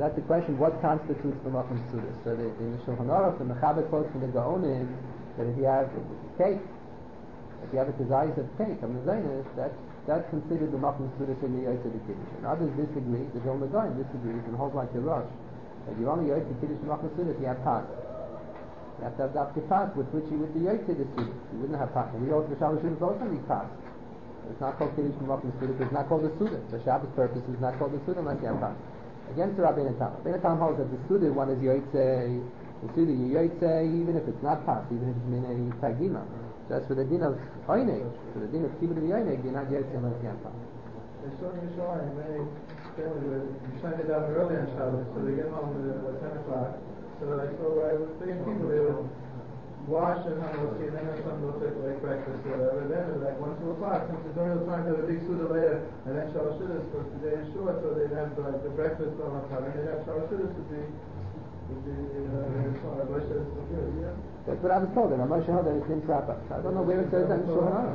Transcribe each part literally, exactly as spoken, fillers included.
that's the question, what constitutes the Malchus Suda? So the, in the Shulchan Aruch, the Mechaber quotes from the Gaonim that if you have cake, if you have a desire of cake, on the Zaynis, that's, that's considered the Malchus Suda in the Yotze the Kiddush. And others disagree, the Vilna Gaon disagrees and holds like the Rosh, that you only Yotze Kiddush Malchus Suda if you have pas. You have to have Dafke pas with which you would be Yotze the Suda. You wouldn't have pas. And we also, the Shabbos Suda also need pas. It's not called Kiddush Malchus Suda, it's not called the Suda. The Shabbos purpose is not called the Suda unless you have pas. Against the Rabbeinu Tam. Rabbeinu Tam holds that the Suda one is Yotze, the Suda you Yotze even if it's not pas, even if it's in a Tagima. So that's for the din of Oineg, for the din of Kibbutz of Oineg, you're not Yotze unless you have pas. They saw in Yerushalayim, many families were trying to down early on Shabbos, so they get home at ten o'clock. So I saw I was thinking people they would wash and have a and then have some little take like breakfast or whatever. Then it was like one, two o'clock, since it's only the time to have a big Suda later, and then Shalosh Shudas for the day is short, so they'd have like the breakfast all the time, and they'd have Shalosh Shudas would be would be uh Shalosh Shudas would be good, yeah. That's what I was told, and I'm not sure that it's in proper. So I don't know where it says that in Shulchan Aruch.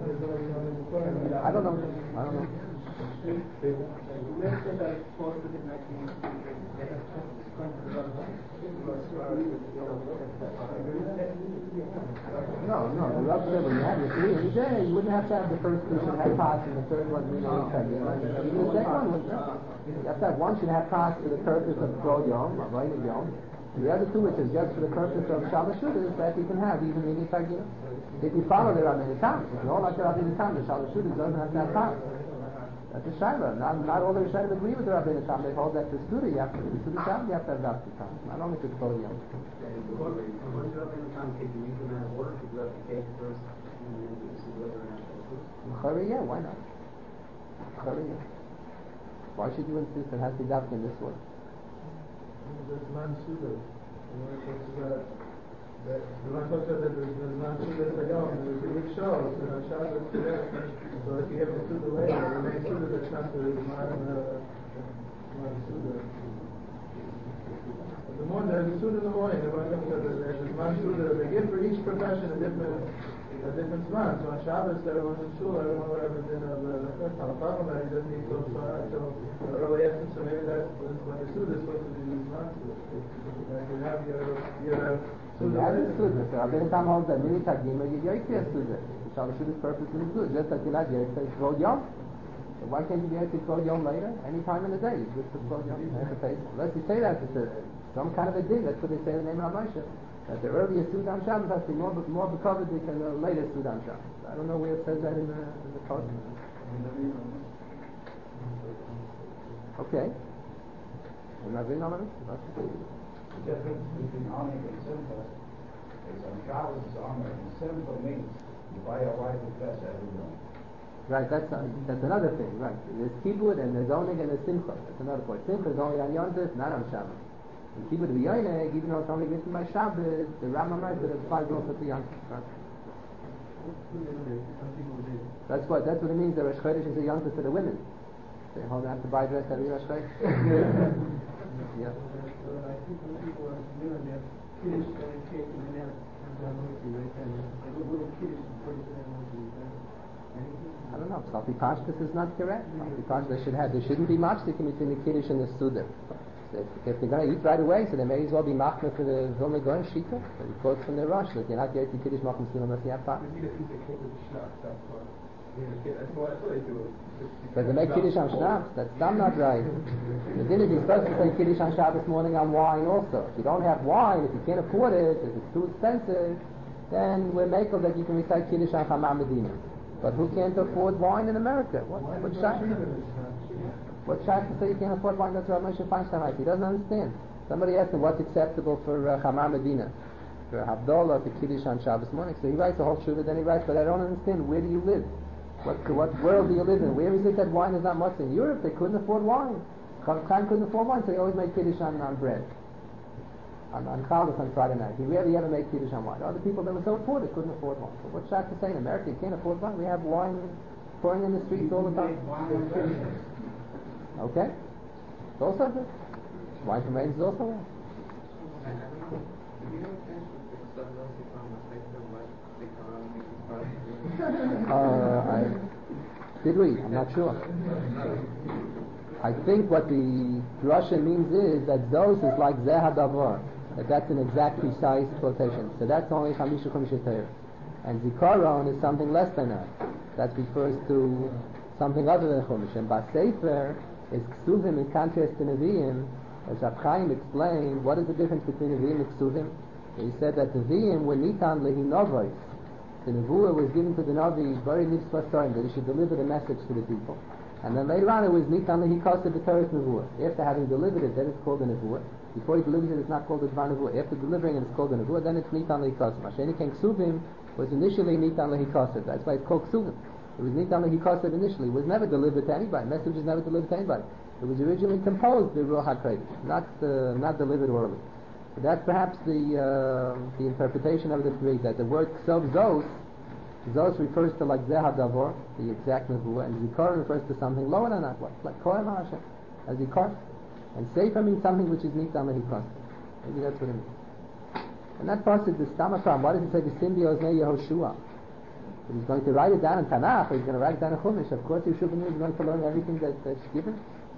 I don't know. I don't know. No, no, the Rav said when you have your three every day, you wouldn't have to have the first two should have pas and the third one you know even the second one would not. You have to have one should have pas for the purpose of Kol Yom, Avodah Yom. The other two, which is just for the purpose of Shabbos Shudas, that you can have even in the Tagim. If you follow the Rabbeinu Tam, if you all like the Rabbeinu Tam, the Shabbos Shudas doesn't have to have pas. That's a Shaila. Not, not all the Rishonim agree with the Rabbeinu Tam. They hold that the Suda, you have to, the Suda Shabbos, you have to have Dafke Tam. Not only for the Kol Yom. According to Rabbeinu Tam, could you use them out of order? Could you have the cake first and then do the Suda later and after? Chari, yeah, why not? Chari, yeah. Why should you insist it has to be Dafke in this order? There's non-Suda. The one talks about that. The one talks about that there's non-Suda Tayom. There's a big show. So on Shabbos today. So if you have the Suda later, the main Suda that's not the non-Suda. The morning, there's a Suda in the morning. The one talks about that there's a non-Suda. They give for each profession a different a different spot. So on Shabbos, everyone's in shul. Everyone whatever dinner of the first time. A problem that he doesn't eat till till early afternoon. So maybe that's what the Suda is supposed to be used non-Suda. You have your, your So you have the Suda. So Rabbeinu Tam holds that many Tagima, you Yotze a Suda. The Shabbos Shudas purpose is good. Just like you not Yotze Kol Yom. So why can't you be Yotze Kol Yom later? Any time in the day. You just put Kol Yom. Unless you say that, it's a, some kind of a din. That's what they say in the name of Moshe. That the earliest Suda on Shabbos has to be more, more covered than the latest Suda on Shabbos. I don't know where it says that in the, in the code. Okay. I'm not reading on it? The difference between Omer and Simcha is on Shabbos is Omer, and Simcha means you buy a wife with best every day. Right, that's uh, that's another thing, right. There's Kibbutz and there's Oneg and there's Simcha. That's another point. Simcha is only on Yom Tov, not on Shabbos. In Kibbutz of Yoineg, even though it's only written by Shabbos, the Rambam writes that it applies also to Yom Tov. That's what that's what it means. The Rosh Chodesh is a Yom Tov for the women. They hold out to buy dress every Rosh Chodesh. Yeah. I don't know. Salpi Pashtus is not correct. Salpi Pashtus, they should have. There shouldn't be much between the Kiddush and the Suda. So if, if they're going to eat right away, so they may as well be machmir for the Vilna Gaon Shita. But he quotes from the Rosh that you're not going to Kiddush machmir Suda unless you have pas. But they make Kiddush on Shabbos. That's damn not right. The din is you're supposed to say Kiddush on Shabbos morning on wine also. If you don't have wine, if you can't afford it, if it's too expensive, then we're makel that you can recite Kiddush on Chamar Medina. But who can't afford wine in America? What, what shot? What shot to say you can't afford wine? That's what Moshe Feinstein writes. He doesn't understand. Somebody asked him what's acceptable for uh, Chamar Medina, for Havdalah, for Kiddush on Shabbos morning. So he writes a whole shuvah, then he writes, but I don't understand, where do you live? What, what world do you live in? Where is it that wine is not much? In Europe, they couldn't afford wine. Chaim couldn't afford wine, so he always made Kiddush on, on bread. On, on Chaldas on Friday night. He rarely ever made Kiddush on wine. Other people that were so poor, they couldn't afford wine. So what's shot to say in America, you can't afford wine? We have wine pouring in the streets all the time. Okay? It's also good. Wine from rains is also well. Uh, I, did we? I'm not sure. I I think what the drasha means is that those is like Zeh HaDavar, that that's an exact, precise quotation. So that's only Chamisha Chumash Torah. And Zikaron is something less than that. That refers to something other than Chumash. And Basefer is Ksuvim in contrast to Nevi'im. As Rav Chaim explained, what is the difference between Nevi'im and Ksuvim? He said that Nevi'im were Nitan Lehi Novois. The Nevuah was given to the Navi very mitzvah time, that he should deliver the message to the people. And then later on it was Nitan Lehi Kosev B'Torah Nevuah. After having delivered it, then it's called a Nevuah. Before he delivers it, it's not called a Dvar Nevuah. After delivering it, it's called a Nevuah, then it's Nitan Lehi Kosev. Masheni Ken Ksuvim was initially Nitan Lehi Kosev. That's why it's called Ksuvim. It was Nitan Lehi Kosev initially. It was never delivered to anybody. Message was never delivered to anybody. It was originally composed by Ruach HaKodesh, not uh, not delivered orally. So that's perhaps the uh, the interpretation of the three, that the word Ksov Zos, Zos refers to like Zeh HaDavor, the exact Nevuah, and Zikar refers to something lower than that, like, like Kohen HaShem, as Zikar. And Sefer means something which is Nitan Lehi Kosev. Maybe that's what it means. And that pasuk, the Stamakram, why does it say the Symbioz Ne Yehoshua? If he's going to write it down in Tanakh, or he's going to write it down in Chumash, of course Yeshua ben Nun is going to learn everything that, that's given.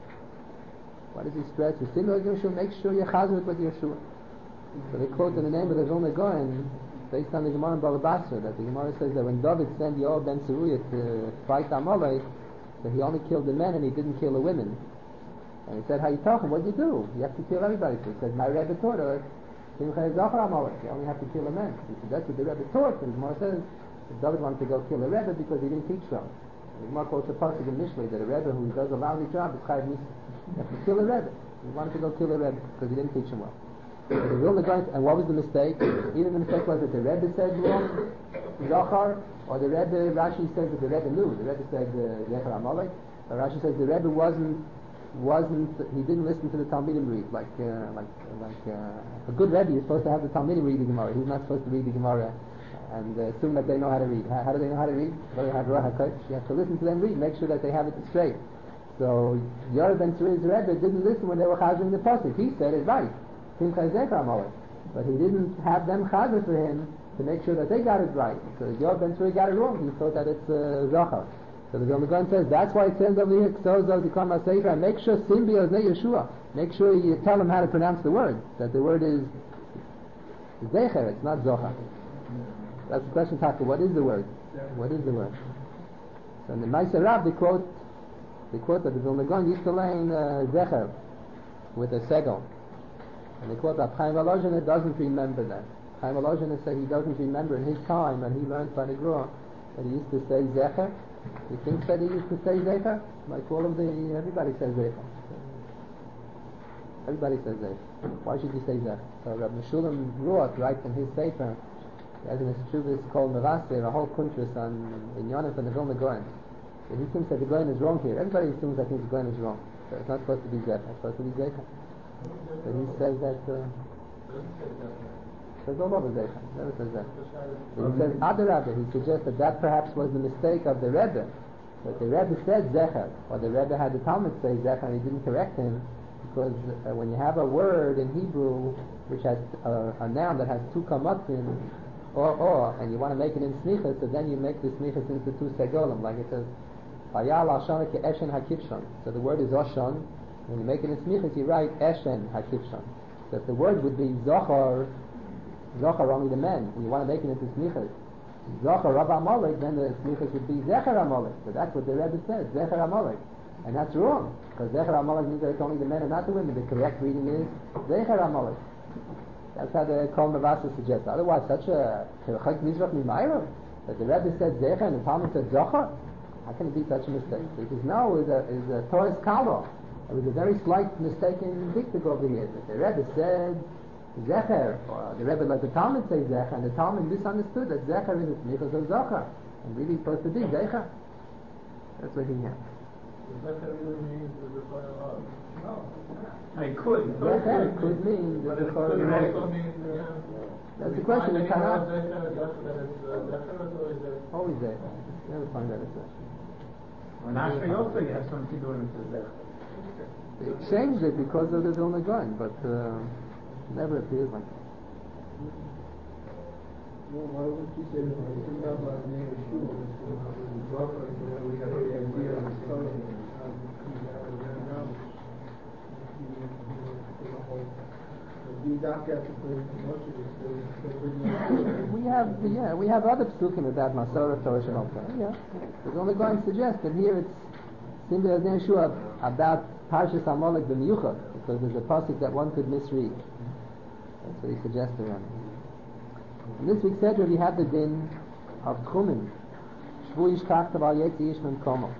Why does he stress? The Symbioz Yeshua, make sure you're chazir with Yeshua. So they quote in the name of the Vilna Gaon, based on the Gemara in Bava Basra, that the Gemara says that when David sent Yoav ben Tzruya to fight Amalek, so he only killed the men and he didn't kill the women. And he said, how you talking? What do you do? You have to kill everybody. So he said, my Rebbe taught us, you only have to kill the men. He said, that's what the Rebbe taught. And the Gemara says, David wanted to go kill the Rebbe because he didn't teach well. And the Gemara quotes a pasuk in Mishlei that a Rebbe who does a lousy job is chayav misa. You have to kill the Rebbe. He wanted to go kill the Rebbe because he didn't teach him well. So the Vilna Gaon, and what was the mistake? Either the mistake was that the Rebbe said wrong, Zachar, or the Rebbe, Rashi says that the Rebbe knew. The Rebbe said Zecher Amalek. But Rashi says the Rebbe wasn't, wasn't, he didn't listen to the Talmidim read. Like, uh, like, like uh, a good Rebbe is supposed to have the Talmidim read the Gemara. He's not supposed to read the Gemara and uh, assume that they know how to read. How, how do they know how to read? Well, they have Ruach HaKodesh. You have to listen to them read, make sure that they have it straight. So Yoav ben Tzruya's Rebbe didn't listen when they were chazing the pasuk. He said it right. But he didn't have them chazer for him to make sure that they got it right. So Yoav ben Tzruya got it wrong. He thought that it's uh, Zachar. So the Vilna Gaon says that's why it says over here, Ksozos Yikon Sefer, and make sure Symbioz Ne Yeshua. Make sure you tell them how to pronounce the word. That the word is Zecher, it's not Zachar. That's the question, Taka. What is the word? What is the word? So in the Ma'aser Rav, they quote, they quote that the Vilna Gaon used to learn uh, Zecher with a segel. And they quote that Chaim Volozhin doesn't remember that. Chaim Volozhin said he doesn't remember in his time, and he learned by the Gra that he used to say Zecher. He thinks that he used to say Zecher, like all of the, everybody says Zecher. Everybody says Zecher. Why should you say Zecher? So Rabbi Meshulam Ruach writes in his Sefer, as in his Shuvah called Meraser, a whole kuntras on in Yonah and the Vilna Gaon. So he thinks that the Gaon is wrong here. Everybody assumes that the Gaon is wrong. So it's not supposed to be Zecher, it's supposed to be Zecher. But he says that uh, says all over Zecher. Never says that. But he says Adarabah. He suggests that that perhaps was the mistake of the Rebbe. That the Rebbe said Zecher, or the Rebbe had the Talmud say Zecher, and he didn't correct him, because uh, when you have a word in Hebrew which has uh, a noun that has two kamatzim, or or, and you want to make it in smichas, so then you make the smichas into two segolim, like it says Vayal Ashon ke'eshen hakivshon. So the word is Oshon. When you make it in smichas, you write Eshen HaKivshon. So if the word would be Zohar, Zohar only the men, and you want to make it into smichas, Zohar Rav Amalek, then the smichas would be Zecher Amalek. So that's what the Rebbe said, Zecher Amalek. And that's wrong, because Zecher Amalek means that it's only the men and not the women. The correct reading is Zecher Amalek. That's how the Kol Mavasa suggests. Otherwise, such a Chirchak Mizrach Mimayra, that the Rebbe said Zecher and the Talmud said Zohar, how can it be such a mistake? Because now is a, is a Torah's Kalo. It was a very slight mistaken dictic over here. That the Rebbe said Zecher, or the Rebbe let the Talmud say Zecher, and the Talmud misunderstood that Zecher is a smichas of Zohar, and really it's supposed to be Zecher. That's what he had. Zecher really means the Zohar of. No. I could. Zecher could mean the But it Zohar could of. also mean, yeah. That's the question. We We find cannot anywhere Zecher, that it's Zecher, or is it? always Zecher. Never find that it's Zecher. And actually also you have some Siddurim to Zecher. They changed it because of the Vilna Gaon, but uh, never appears like that. Well, why would you say that it's not about the name of Shul? It's the Zohar, so we have the idea of the Torah. You don't get to put Moshe is We have, yeah, we have other psukim with that Masorah Torah Shabbat. Yeah, but the only going to suggest that here it's seems there's an issue of, about Parshas Amalek b'miyuchad, because there's a pasuk that one could misread. That's what he suggested. Around. In this week's Sedra we have the din of Tchumen. Shvu ish tachtav al yetzi ish min komo.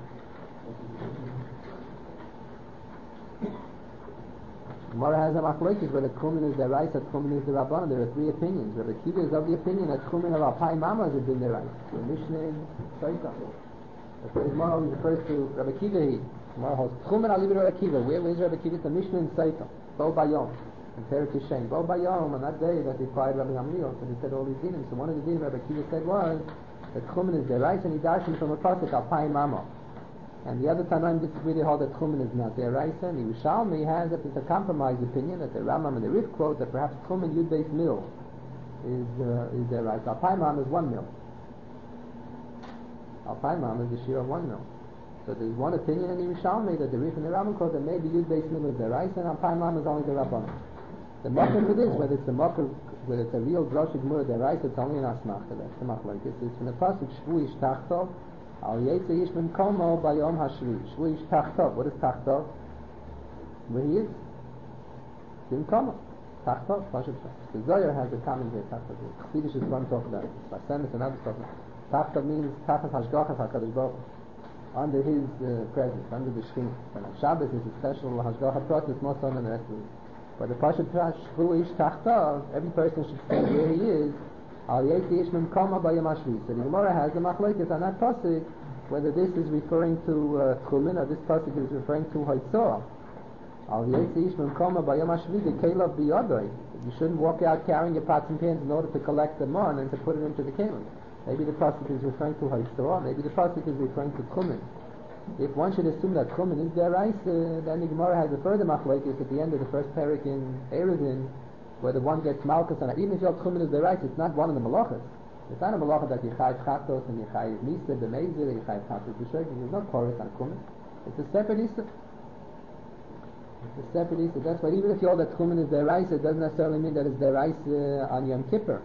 Gemara has a machlokes whether Tchumen is the right or Tchumen is the Rabbanan. There are three opinions. Rabbi Kiva is of the opinion that Tchumen of Alpai Mama is been the right. The Mishnah is Shaita. That's why Gemara always refers to Rabbi Kiva. He Gemara holds Tchumen al Rabbi Kiva. Where is Rabbi Kiva? The Mishnah in Shaita. Bo Bayom. And Perik Yishem. Bo Bayom on that day that he cried Rabbi Gamliel. So he said all these dinim. So one of the dinim Rabbi Kiva said was that Tchumen is the right and he darshan from a pasuk Alpai Mama. And the other Tanaim disagree. They hold that Tchumen is not their Raisa. And the Yerushalmi has that it's a compromised opinion that the Rambam and the Rif quote that perhaps Tchumen Yud Beis Mil is uh, is their Raisa. Alpaimam is one mil. Alpaimam is the shir of one mil. So there's one opinion in the Yerushalmi that the Rif and the Rambam quote that maybe Yud Beis Mil is their Raisa and Alpaimam is only the Rabban. The Makar for this, whether it's the Makar, whether it's a real Drosh Gemara their Raisa, it's only an Asmachta. That's the Machlokes. It's from the pasuk Shvu Ish Tachtov. Al Yetzi Ish Min Komo Bayom Hashvi. Shvu Ish Tachtov. What is Tachtov? Where he is? Min Komo. Tachtov. The Zohar has a comment here. Tachtov. Chsidish is one talk about it. Basemis and others talk about it. Tachtov means Tachas Hashgachas HaKadosh Baruch Hu. Under his uh, presence, under the Shekhinah. And on Shabbos is a special Hashgacha process more so than the rest of it. But the Pashat Shvu Ish Tachtov, every person should say where he is. Al Yetzi Ish Min Komo Bayom Hashvi. So the Gemara has the machlokes on that pasuk whether this is referring to uh, Tchumen or this pasuk is referring to Haitzorah. Al Yetzi Ish Min Komo Bayom Hashvi the Kelav Biyodoi. You shouldn't walk out carrying your pots and pans in order to collect the mon and to put it into the Kelav. Maybe the pasuk is referring to Haitzorah. Maybe the pasuk is referring to Tchumen. If one should assume that Tchumen is their rice, uh, then the Gemara has a further machlokes at the end of the first parak in Eruvin, whether one gets malchus or not. Even if your Tchumen is the rice, it's not one of the malachas. It's not a malacha that you chayiv chatos and you chayiv misa b'meizir, you chayiv chatos b'shoik. There's no chorus on Tchumen. It's a separate issue. It's a separate issue. That's why even if you hold that Tchumen is their rice, it doesn't necessarily mean that it's their rice uh, on Yom Kippur.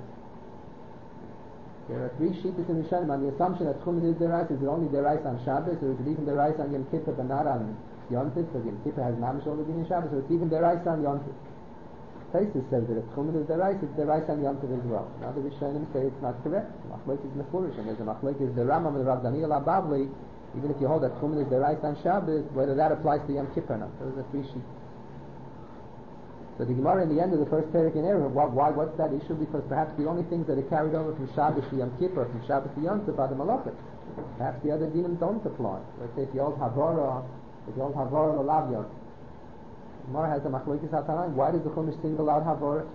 There are three shittas in the Rishonim on the assumption that Tchumen is their rice. Is it only their rice on Shabbos, or is it even their rice on Yom Kippur but not on Yom Tov? Because Yom Kippur has mamish all the din in Shabbos, so it's even their rice on Yom Tov. Taisus says that if Tchumen is their rice, it's their rice on Yom Tov as well. Now the Rishonim say it's not correct. Machlokes is mefurish, and there's a machlokes the Rambam and the Rav Daniel Abavli. Even if you hold that Tchumen is their rice on Shabbos, whether that applies to Yom Kippur or not. Those are three shittas. So the Gemara in the end of the first parak in Eruvin, why, why, what's that issue? Because perhaps the only things that are carried over from Shabbos to Yom Kippur, from Shabbos to Yom Tov are the malachas. Perhaps the other dinim don't apply. Let's say if you hold Havara, if you hold Havara l'Lavyot, Gemara has a machlokes hatanan. Why does the Chumash single out Havara?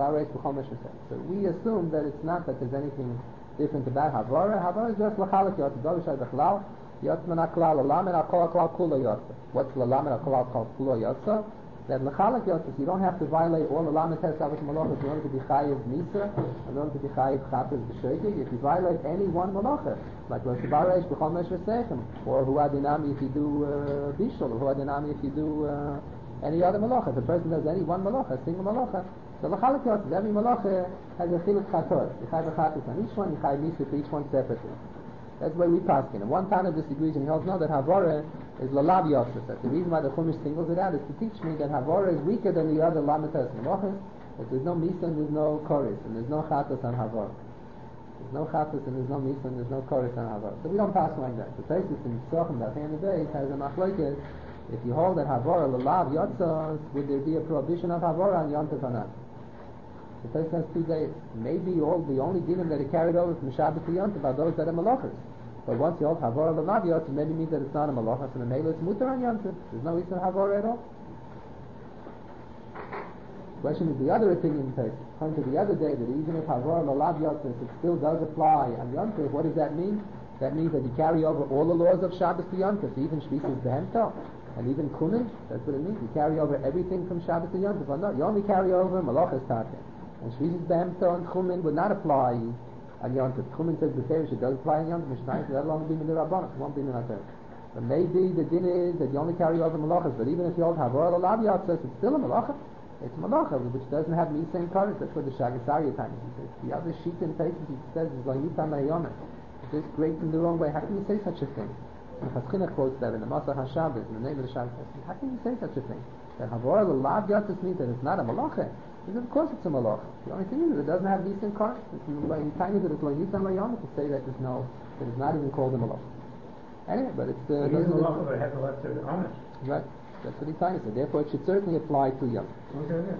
So we assume that it's not that there's anything different about Havara. Havara is just l'chalak yot. Dovishai b'chlal yot menaklal l'lamed akol akol kula yot. What's l'lamed akol akol kula yot? That l'chalak yotzes, you don't have to violate all the lamed tes avos malachas in order to be chayiv misa, in order to be chayiv chatas b'shoigig. If you violate any one malacha, like lo shibaresh b'chol mesh v'seichem, or hu adinami if you do uh, bishul, or hu adinami if you do uh, any other malacha. If a person does any one malacha, a single malacha, so l'chalak yotzes, every malacha has a chiluk chatos. You chayiv chatas on each one, you chayiv misa for each one separately. That's the way we pass it. And one Tana disagrees and he holds no that Havara is lalav yotzes. The reason why the Chumash singles it out is to teach me that Havara is weaker than the other lamitas malachas. That there's no misa and there's no chorus and there's no chatas on Havara. There's no chatas and there's no misa and there's no chorus on Havara. So we don't pass like that. The Taisus in Tzochem that hand of days has a machlokes. If you hold that Havara lalav yotzes, would there be a prohibition of Havara on Yom Tov or not? The Taisus has two days. Maybe all the only dinim that are carried over from Shabbos to Yom Tov are those that are malachas. But once you hold Havara l'Lav Yotzes, maybe means that it's not a malacha, so the Mela it's mutar on Yom Tov. There's no Isra Havara at all. The question is the other opinion takes. According to the other day, that even if Havara l'Lav Yotzes, it still does apply on Yom Tov. What does that mean? That means that you carry over all the laws of Shabbos to Yom Tov, so even Shvisas Behemto, and even Kunin, that's what it means. You carry over everything from Shabbos to Yom Tov. Well, no, you only carry over Malachas Tateh. And Shvisas Behemto and Kunin would not apply on Yom Tov. Tchumen says the Ferish, it does apply on Yom Tov. Mishnah says that long be in the Rabbanah. It won't be in the Nater. But maybe the din is that you only carry over malachas. But even if you hold Havara l'Lav Yotzes, it's still a malacha. It's malacha, which doesn't have misa and kares. That's what the Shagasari time is. He says, the other sheet in places he says is going yitam layomer. It's just great in the wrong way. How can you say such a thing? And Chaschina quotes that in the Masach HaShabbos, in the name of the Shabbos. How can you say such a thing? That Havor l'lav yatzis means that it's not a malacha. He says, of course it's a malacha. The only thing is that it doesn't have misa and kares. It's in tiny that it's going yitam layomer to say that there's no, that it's not even called a malacha. Anyway, but it's the. It is malacha, but it has a lot to honor. Right. That's what he's trying to say. Therefore, it should certainly apply to Yom. Okay, yeah.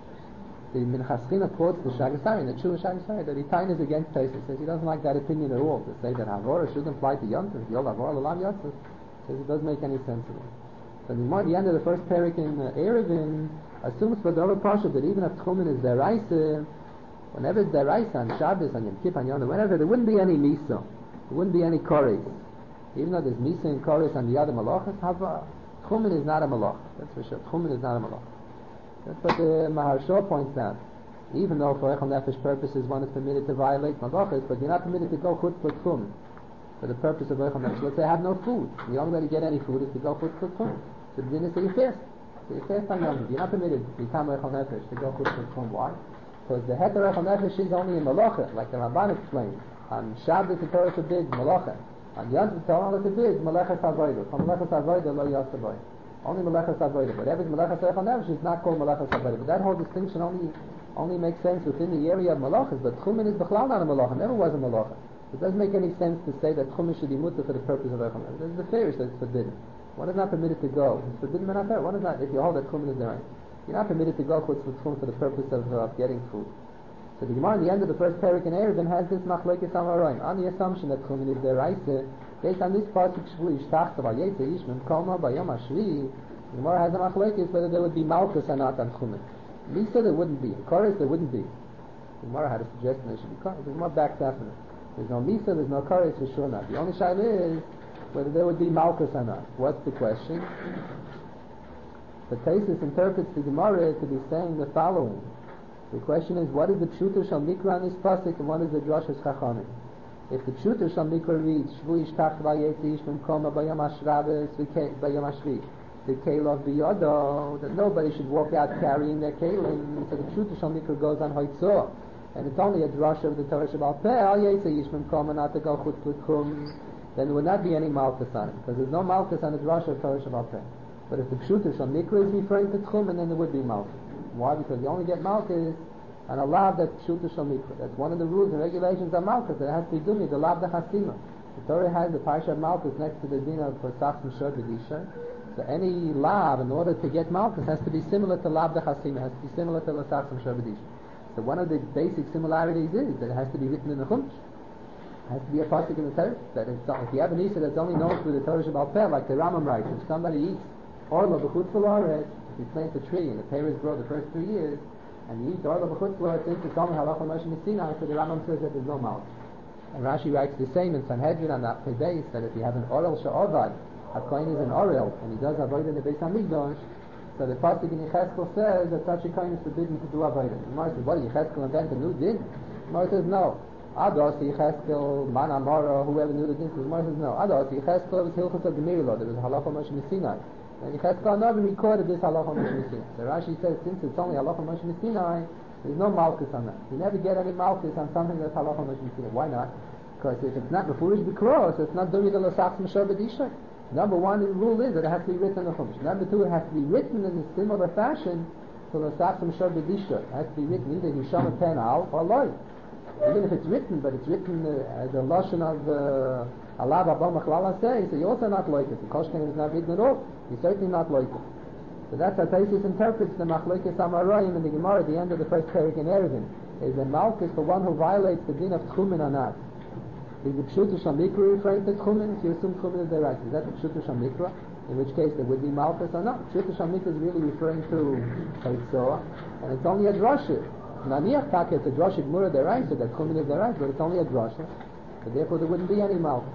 The Minchaschina quotes the Shagasari, the true Shagasari, that he is against Tosfos. He says he doesn't like that opinion at all, to say that Havora shouldn't apply to Yom Tov. Yol Havora l'lav Yatzis. Says it doesn't make any sense at all. So the, the end of the first parak in uh, Erevin assumes for the other Pasha that even if Tchumen is deraisa, whenever it's deraisa on Shabbos, on Yom Kippur, on Yom Tov, whenever there wouldn't be any Misa, there wouldn't be any Kores. Even though there's Misa and Kores on the other Malachas, Havora. Tchumen is not a malach, that's for sure. Tchumen is not a malach. That's what the Maharsha points out. Even though for Echel Nefesh purposes one is permitted to violate malachas, but you're not permitted to go chutz for Tchumen for the purpose of Echel Nefesh. Let's say I have no food. The only way to get any food is to go chutz for Tchumen. So the din is that you fast. So you fast on Yom Tov. You're not permitted to become Echel Nefesh to go chutz for Tchumen. Why? Because the heter Echel Nefesh is only in malacha, like the Ramban explained. On Shabbos the Torah forbids malacha. On Yom Tov, Torah forbids Melechas Avodah. From Melechas Avodah lo Yasavodah. Only Melechas Avodah. Whatever is Melechas Echel Nefesh is not called Melechas Avodah. But that whole distinction only only makes sense within the area of Malachas. But Tchumen is Bechlal not a Malacha. Never was a Malacha. It doesn't make any sense to say that Tchumen should be mutter for the purpose of Echel Nefesh. This is the Farish that's forbidden. One is not permitted to go. It's forbidden Menacher. One is not. If you hold that Tchumen is there, you're not permitted to go for Tchumen for the purpose of uh, getting food. So the Gemara in the end of the first parak in Erevin has this machlokes amaroim on the assumption that Tchumen is deraisa. Based on this pasuk shvui ishtachta v'yetze ish memkoma b'yom hashvi, the Gemara has a machlokes whether there would be malchus or not on Tchumen. Misa there wouldn't be. Kores there wouldn't be. The Gemara had a suggestion there should be kores. The Gemara backs up on it. There's no Misa, there's no Kores for sure not. The only shaila is whether there would be malchus or not. What's the question? The Tosfos interprets the Gemara to be saying the following. The question is, what is the Pshuto Shal Mikra on this pasuk, and what is the Drashas Chachamim? If the Pshuto Shal Mikra reads, Shvu Ishtach Vayetze Ish Memkoma Bayom Hashravas Bayom Hashvi, the Kelov Biyodo, that nobody should walk out carrying their Kelim. So the Pshuto Shal Mikra goes on Hoitzor, and it's only a Drasha of the Torah Shabbat Peh, Al Yetze Ish Memkoma, not to go Chutz L'Tchum, then there would not be any Malchus on it, because there's no Malchus on the Drasha of Torah Shabbat Peh. But if the Pshuto Shal Mikra is referring to Tchum, then there would be Malchus. Why? Because you only get Malchus and a lav that's Pshuto Shal Mikra. That's one of the rules and regulations of Malchus. It has to be dumi, the lav the Chasima. The Torah has the Parsha of Malchus next to the din of Pesach Mishor B'Disha. So any lav, in order to get Malchus, has to be similar to lav the Chasima, has to be similar to Pesach Mishor B'Disha. So one of the basic similarities is that it has to be written in the Chumash. It has to be a pasuk in the Torah. That it's, if you have an Isa that's only known through the Torah Shabbat Peh, like the Rambam writes, if somebody eats orla b'chutz l'oretz, if you plant a tree and the pears grow the first three years, and you eat orla b'chutz l'oretz, since it's only halacha Moshe Sinai, so the Rambam says that there's no malchus. And Rashi writes the same in Sanhedrin on that Pedeis, that if you have an orel she'ovad, a kohen is an orel, and he does avodah in the Beis Hamikdash, so the pasuk in Yechezkel says that such a kohen is forbidden to do avodah. The Gemara says, what, Yechezkel invent a new din? The Gemara says, no. Ados Yechezkel, Man Amara, whoever knew the din, the Gemara says, no. Ados Yechezkel was Hilchos of Gemiri, there was a halacha Moshe Sinai. And Yechezkel never recorded this halacha Moshe Sinai. So Rashi says, since it's only halacha Moshe Sinai, there's no malchus on that. You never get any malchus on something that's halacha Moshe Sinai. Why not? Because if it's not before it's b'kros, it's not dumi de l'sach mishor b'disha. Number one, the rule is that it has to be written in the Chumash. Number two, it has to be written in a similar fashion to l'sach mishor b'disha. It has to be written either Yisham pen al or loy. Even if it's written, but it's written uh, as a lashon of Allah Abba Machlala says, so you're also not like it. The Koshken is not written at all. You're certainly not like it. So that's how Tosfos interprets the Machlokes Amarayim in the Gemara at the end of the first parak in Erevin. Is the malchus for one who violates the din of Tchumen or not? Is the Pshuto Shal Mikra referring to Tchumen? If you assume Tchumen is the right, is that the Pshuto Shal Mikra? In which case there would be malchus or not? Pshuto Shal Mikra is really referring to Chaytzor, and it's only a drasha. Naniach tak it's a drasha Gemara the right, so that Tchumen is the right, but it's only a drasha. So therefore there wouldn't be any malchus.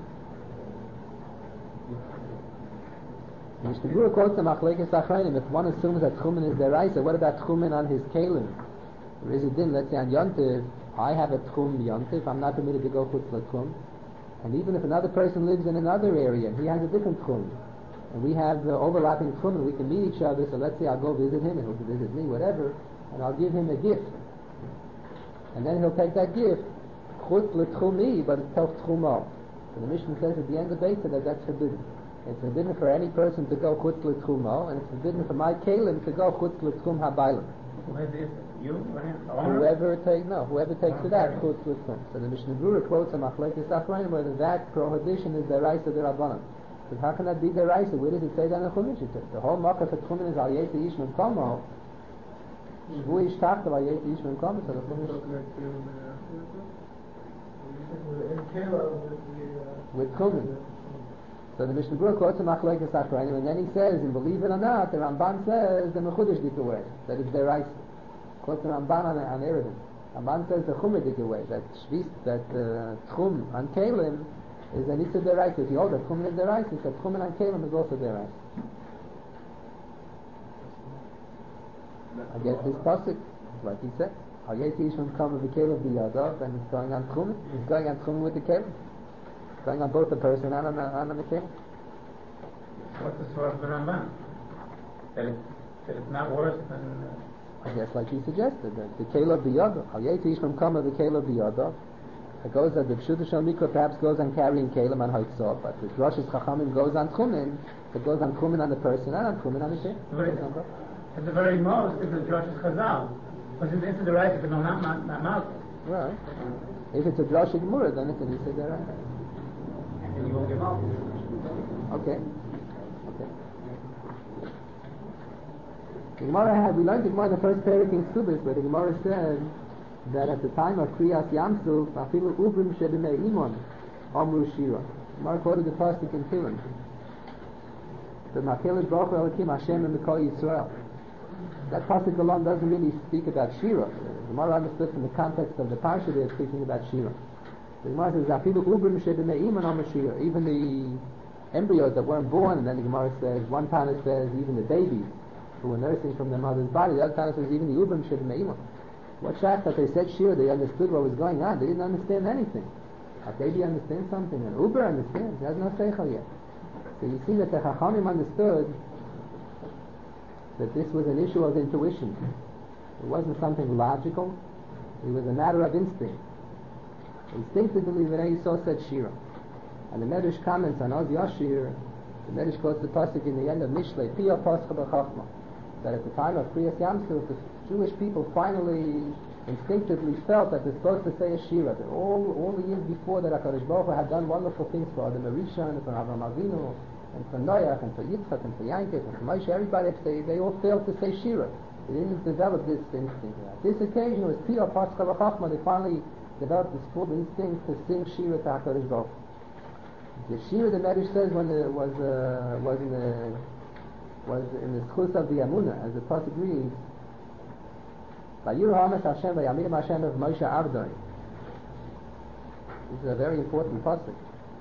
Mishnah Berurah quotes the Machlekes Achronim. If one assumes that Tchumen is deraisa, what about Tchumen on his kelim? There is a din. Let's say on Yontif, I have a Tchum Yontif. I'm not permitted to go chutz l'tchum. And even if another person lives in another area and he has a different Tchum, and we have uh, overlapping tchumen, we can meet each other, so let's say I'll go visit him, and he'll visit me, whatever, and I'll give him a gift. And then he'll take that gift, chutz l'tchumi, but it's tof tchumo. So the Mishnah says at the end of the Beit that that's forbidden. It's forbidden for any person to go chutz l'tchumo, and it's forbidden for my kelim to go chutz l'tchum habaylim. You? Whoever takes no, whoever takes it out chutz l'tchum. So the Mishnah Berurah quotes a machlekes achronim whether that prohibition is deraisa derabanan. But how can that be deraisa? Where does it say that in the Chumash? The whole makkah for tchumen is al yeti ish min komo. Shvu ish tachta al yeti ish min komo. So the Chumash with tchumen. So the Mishnah Berurah quotes a machlekes achronim, and then he says, and believe it or not, the Ramban says the mechudesh dika way that it's deraisa. Quotes the Ramban on, on Erevin. Ramban says the Chumah dika way that shvis that uh, tchum on kelim is an issa deraisa. If you hold that tchum is deraisa, that tchum on kelim is also deraisa. I guess this pasuk, like he said, Al Yeti Yishon come with the kelim biyadav, and it's going on tchum. It's going on tchum with the kelim. It's going on both the person and on the, on the kelim. What's the source of the Ramban? That, it, that it's not worse than. Uh, I guess, like he suggested, that the kelim biyadav, Al Yeti Yishon come with the kelim biyadav. It goes that the Pshuta Shal Mikra perhaps goes on carrying kelim on Haitzah, but the Rosh's Chachamim goes on tchumen. It goes on tchumen on the person and on tchumen on the kelim. At the very most, it's a Rosh's Chazal. Because it's into the right, it's not not not not. Right. If it's a Rosh Gemara, then it's an Issa Deraisa. And then you won't get out. Okay. Okay. The Gemara had, we learned the Gemara in the first parak in Subis, where the Gemara said that at the time of Kriyas Yamsuf, Afilu Ubrim Shebimei Imon, Amru Shira. The Gemara quoted the pasuk in Tehillim. The Machelet Baruch Elokim Hashem and Mikol Yisrael. That pasuk alone doesn't really speak about Shira. The Gemara understood from the context of the parsha they're speaking about Shira. The Gemara says, Afilu Ubrim Shebimei Imon, Amru Shira. Even the embryos that weren't born, and then the Gemara says, one time it says, even the babies who were nursing from their mother's body, the other time it says, even the Ubrim Shebimei Imon. What shocked that they said Shira, they understood what was going on. They didn't understand anything. A baby understands something, an Uber understands. He has no seichel yet. So you see that the Chachamim understood that this was an issue of intuition. It wasn't something logical. It was a matter of instinct. Instinctively, when he saw said Shira. And the Medrash comments on Oz Yashir, the Medrash quotes the pasuk in the end of Mishlei, Piyah Pascha B'Chachma, that at the time of Kriyas Yamsuf, the Jewish people finally instinctively felt that they're supposed to say a Shira. That all all the years before that HaKadosh Baruch Hu had done wonderful things for Adam Arishan, and for Avraham Avinu, and for Noach, and for Yitzchak, and for Yankov, and for Moshe, everybody, they, they all failed to say Shira. They didn't develop this instinct. At this occasion, it was Piyah Pascha B'Chachma, they finally developed this full instinct to sing Shira to HaKadosh Baruch Hu. The Shira, the Medrash says, when it was, uh, was in the was in the schus of the Amunah, as the pasuk reads, Vayiru Ha'amas Hashem v'yamirim Hashem of Moshe Avdoi. This is a very important pasuk.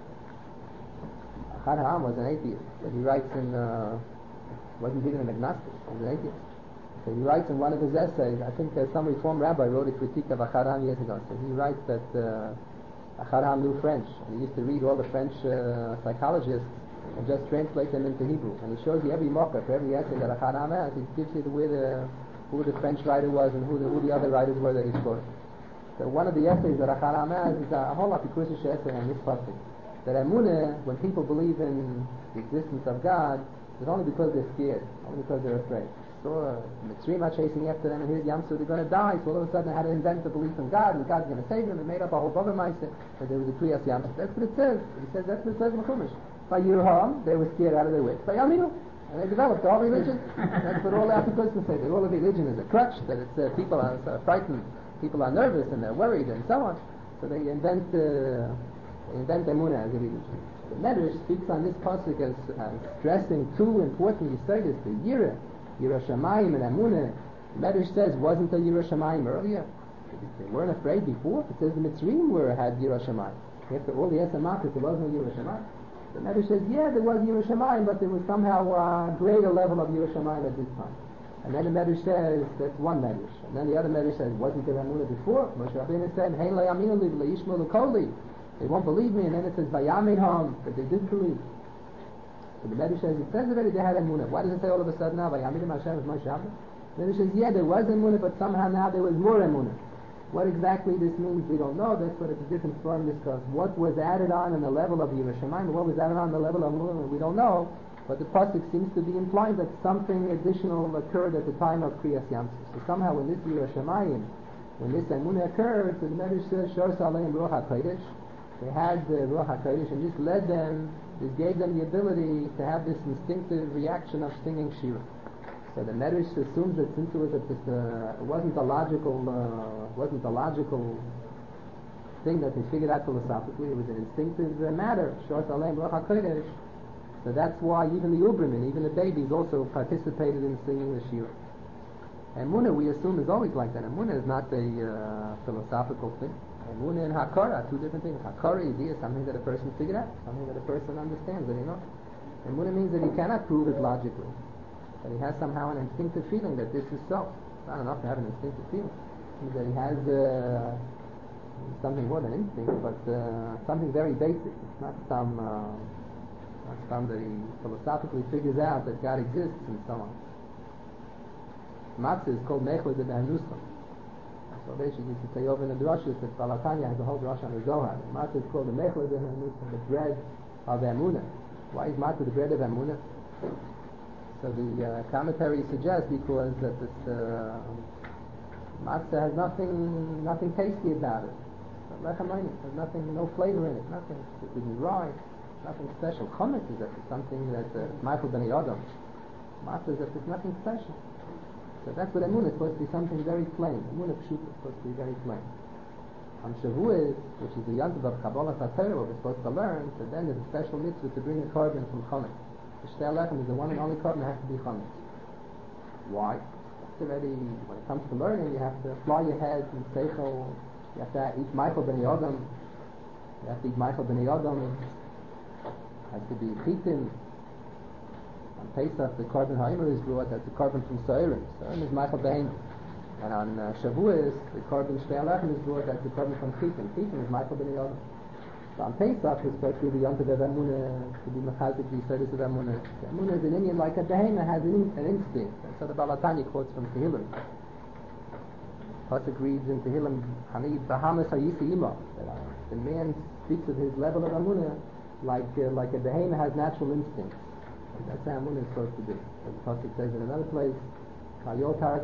Achad Ha'am was an atheist, but he writes in, uh, wasn't even an agnostic, he was an atheist. So he writes in one of his essays, I think uh, some Reform rabbi wrote a critique of Achad Ha'am years ago, so he writes that uh, Achad Ha'am knew French, and he used to read all the French uh, psychologists and just translate them into Hebrew. And he shows you every mocker for every essay that Achad Ha'am has. He gives you the, where the, who the French writer was and who the, who the other writers were that he quoted. So one of the essays that Achad Ha'am has is a whole apikusish essay on this topic. That Emunah, when people believe in the existence of God, it's only because they're scared, only because they're afraid. So Mitzrayim are chasing after them, and here's Yamsuf, they're going to die. So all of a sudden they had to invent the belief in God, and God's going to save them. They made up a whole Bava-Maisa that there was a Kriyas Yamsuf. That's what it says. He says that's what it says in the Chumash. By Yirham, they were scared out of their wits. By Yaminu, and they developed all religion. That's what all the Apikos say. That all of religion is a crutch. That it's uh, people are uh, frightened, people are nervous, and they're worried, and so on. So they invent uh, they invent Emunah as a religion. The Medrash speaks on this pasuk as uh, stressing two important yisodos: the Yira, Yira Shamayim, and Emunah. The Medrash says, wasn't there Yira Shamayim earlier? They weren't afraid before. It says the Mitzrayim were had Yira Shamayim. After all the Esamakis, there was no Yira Shamayim. The Medrash says, yeah, there was Yira Shamayim, but there was somehow a greater level of Yira Shamayim at this time. And then the Medrash says, that's one Medrash. And then the other Medrash says, wasn't there Emunah before? Moshe Rabbeinu said, Hein lo yaminu li v'leishma l'koli. They won't believe me. And then it says, Vayamin ham, that they did believe. So the Medrash says, it says already they had emunah. Why does it say all of a sudden now, Vayamidim Hashem is Moshe Rabbeinu? The Medrash says, yeah, there was emunah, but somehow now there was more emunah. What exactly this means, we don't know. That's what it's a different forum discuss. What was added on in the level of Yerushalayim, what was added on the level of emunah, we don't know. But the pasuk seems to be implying that something additional occurred at the time of Kriyas Yamsuf. So somehow when this Yerushalayim, when this emunah occurred, the Medrash says, Shor Saleim Ruach HaKodesh, they had the Ruach HaKodesh, and this led them, this gave them the ability to have this instinctive reaction of singing Shira. So the Medrash assumes that since it was a, this, uh, it wasn't a logical, uh, wasn't a logical thing that they figured out philosophically, it was an instinctive uh, matter. Shor Saleim Ruach HaKodesh. So that's why even the Uberman, even the babies, also participated in singing the Shira. Emunah, we assume, is always like that. Emunah is not a uh, philosophical thing. Emunah and Hakara are two different things. Hakara is something that a person figured out, something that a person understands, that he knows. Emunah means that he cannot prove it logically, but he has somehow an instinctive feeling that this is so. It's not enough to have an instinctive feeling. It means that he has uh, something more than instinct, but uh, something very basic. It's not some... Uh, That's something that he philosophically figures out that God exists and so on. Matzah is called Mechel de Behanusam. So basically, you could say over in the drasha that Balatanya has a whole drasha on the Zohar. Matzah is called the Mechel de Behanusam, the bread of Emunah. Why is Matzah the bread of Emunah? So the uh, commentary suggests because that this uh, Matzah has nothing, nothing tasty about it. Lechem Einim has nothing, no flavor in it, nothing. It isn't rye. Nothing special. Chometz is that it's something that Michael Ben Yodam. Matzah is that it's nothing special. So that's what Emunah is supposed to be, something very plain. Emunah Pshuta is supposed to be very plain. On Shavuot, which is the Yontiv of Kabbalah Satorah, what we're supposed to learn, so then there's a special mitzvah to bring a korban from Chometz. The Shtei Lechem is the one and only korban that has to be Chometz. Why? It's already, when it comes to learning, you have to apply your head and seichel. You have to eat Michael Ben Yodam. You have to eat Michael Ben Yodam. Has to be chitin. On Pesach, the korban ha'omer is brought. That's the korban from Soirim. Soirim is Michael Behem. And on uh, Shavuos, the korban Shtei Lechem is brought. That's the korban from chitin. Chitin is Michael Ben Yodam. So on Pesach, it's supposed to be the Yontiv of Emunah, to be mechazik the Yisodis of Emunah. Emunah is an Indian like a behemoth has an, an instinct. And so the Balatanya quotes from Tehillim. Pasuk reads in Tehillim, Hani Bahamas Hayisi Ima. The man speaks of his level of Emunah like uh, like a behemoth has natural instincts. That's how Emunah is supposed to be. As the Pasuk says in another place, Just like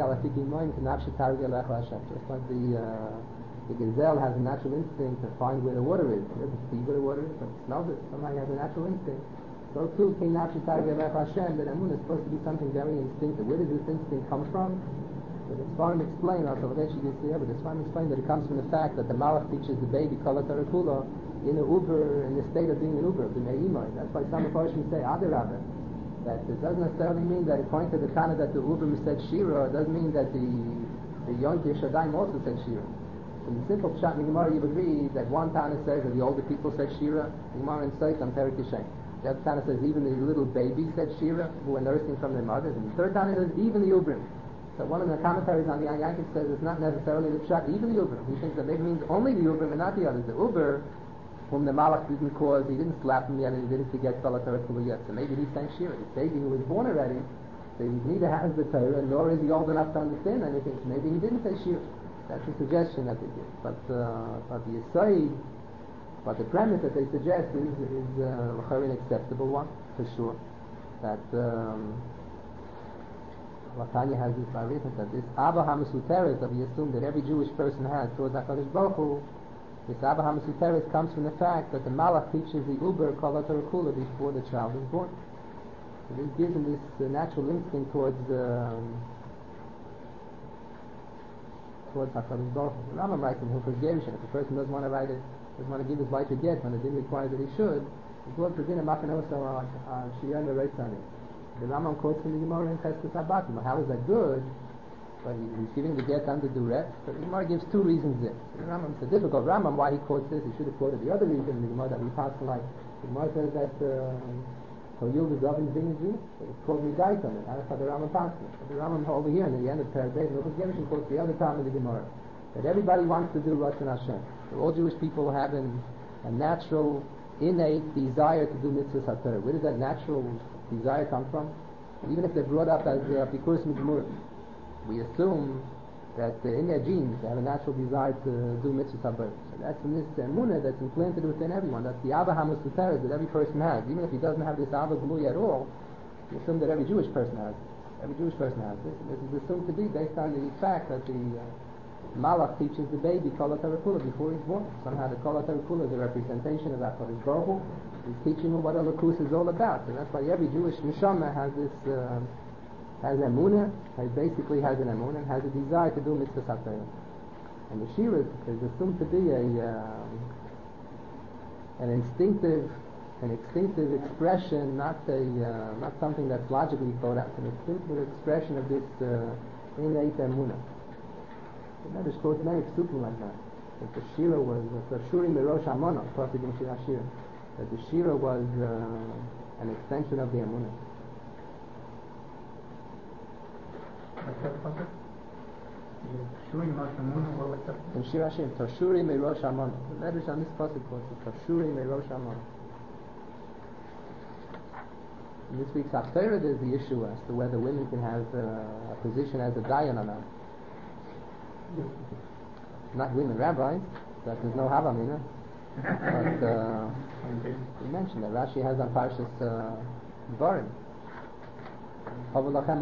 the uh, the gazelle has a natural instinct to find where the water is. It doesn't see where the water is, but it smells it. Somehow he has a natural instinct. So too, King Nafshi Targeh Hashem, that Emunah is supposed to be something very instinctive. Where does this instinct come from? But the Sfarim explain, also eventually you see, but the Sfarim explain that it comes from the fact that the Malach teaches the baby Kol HaTorah in an Uber, in the state of being an Uber, the Me'imai. That's why some Mepharshim say Adarabah. That it doesn't necessarily mean that according to the Tana that the Uber said Shira, it doesn't mean that the the Yontif Shadayim also said Shira. In the simple pshat in the Gemara, you agree that one Tana says that the older people said Shira, the Gemara in Seit on Perek Yishem. The other Tana says even the little babies said Shira, who were nursing from their mothers. And the third Tana says even the Ubrim. So one of the commentaries on the Yankiv says it's not necessarily the pshat, even the Ubrim. He thinks that maybe it means only the Ubrim and not the others. The Uber, whom the Malach didn't cause, he didn't slap him yet, and he didn't forget Kol HaTorah yet. So maybe he's saying Shira. The baby who was born already, so he neither has the Torah, nor is he old enough to understand anything. So maybe he didn't say Shira. That's a suggestion that they give. But, uh, but the Yisai, but the premise that they suggest is, is uh, an acceptable one, for sure. That, um, Latanya has this by written that this Abba HaMesuteres that we assume that every Jewish person has towards HaKadosh Baruch Hu, this Abba HaMesuteres comes from the fact that the Malach teaches the Uber Kol HaTorah Kula before the child is born. So this gives him this uh, natural instinct towards um, towards HaKadosh Baruch Hu. The Rambam writes in Hilchos Gerushin, if a person doesn't want to write it, doesn't want to give his wife a get when the din requires that he should, he goes to din a machanosa on Shiyon V'Reitzani. The Rambam quotes from the Gemara in Chesed Sabatim. How is that good? But he, he's giving the get under duress. So the Gemara gives two reasons there. The Rambam, it's a difficult Rambam why he quotes this. He should have quoted the other reason in the Gemara that we pass like. The Gemara says that Toyul is Zavin Zinji, it's called Midaiton, and that's how the Rambam passes. But the Rambam over here in the end of Paradise, Hilchos Gerushin quotes the other time of the Gemara that everybody wants to do Ratzon Hashem. So all Jewish people have an, a natural innate desire to do mitzvahs HaTorah. Where does that natural desire come from? Even if they're brought up as uh, Bikuris Mijmurim, we assume that uh, in their genes they have a natural desire to do mitzvahs HaTorah. So that's in this emunah that's implanted within everyone. That's the Ava HaMusuteres that every person has. Even if he doesn't have this Ava Gluy at all, we assume that every Jewish person has it. Every Jewish person has this. And this is assumed to be based on the fact that the uh, Malach teaches the baby Kol HaTorah Kula before he's born. Somehow the Kol HaTorah Kula is a representation of HaKadosh Baruch Hu. He's teaching him what Elokus is all about. And that's why every Jewish neshama has this, uh, has emunah, has basically has an emunah, and has a desire to do mitzvahs HaTorah. And the Shira is assumed to be a um, an instinctive, an instinctive expression, not a uh, not something that's logically thought out. An instinctive expression of this uh, innate emunah. The Medrash quotes many psukim like that. That the Shira was the Shuri Mirosh Hamona, Prophet in Shira Shira. That the Shira was uh, an extension of the emunah. In Shir Hashim, Toshuri Meirosh Hamon. The Medrash on this pasuk quotes Toshuri Meirosh Hamon. In this week's Haftarah, there's the issue as to whether women can have uh, a position as a dayan or not. Not women rabbis, that there's no havamina. But uh, we mentioned that Rashi has on Parshas uh, Dvarim. The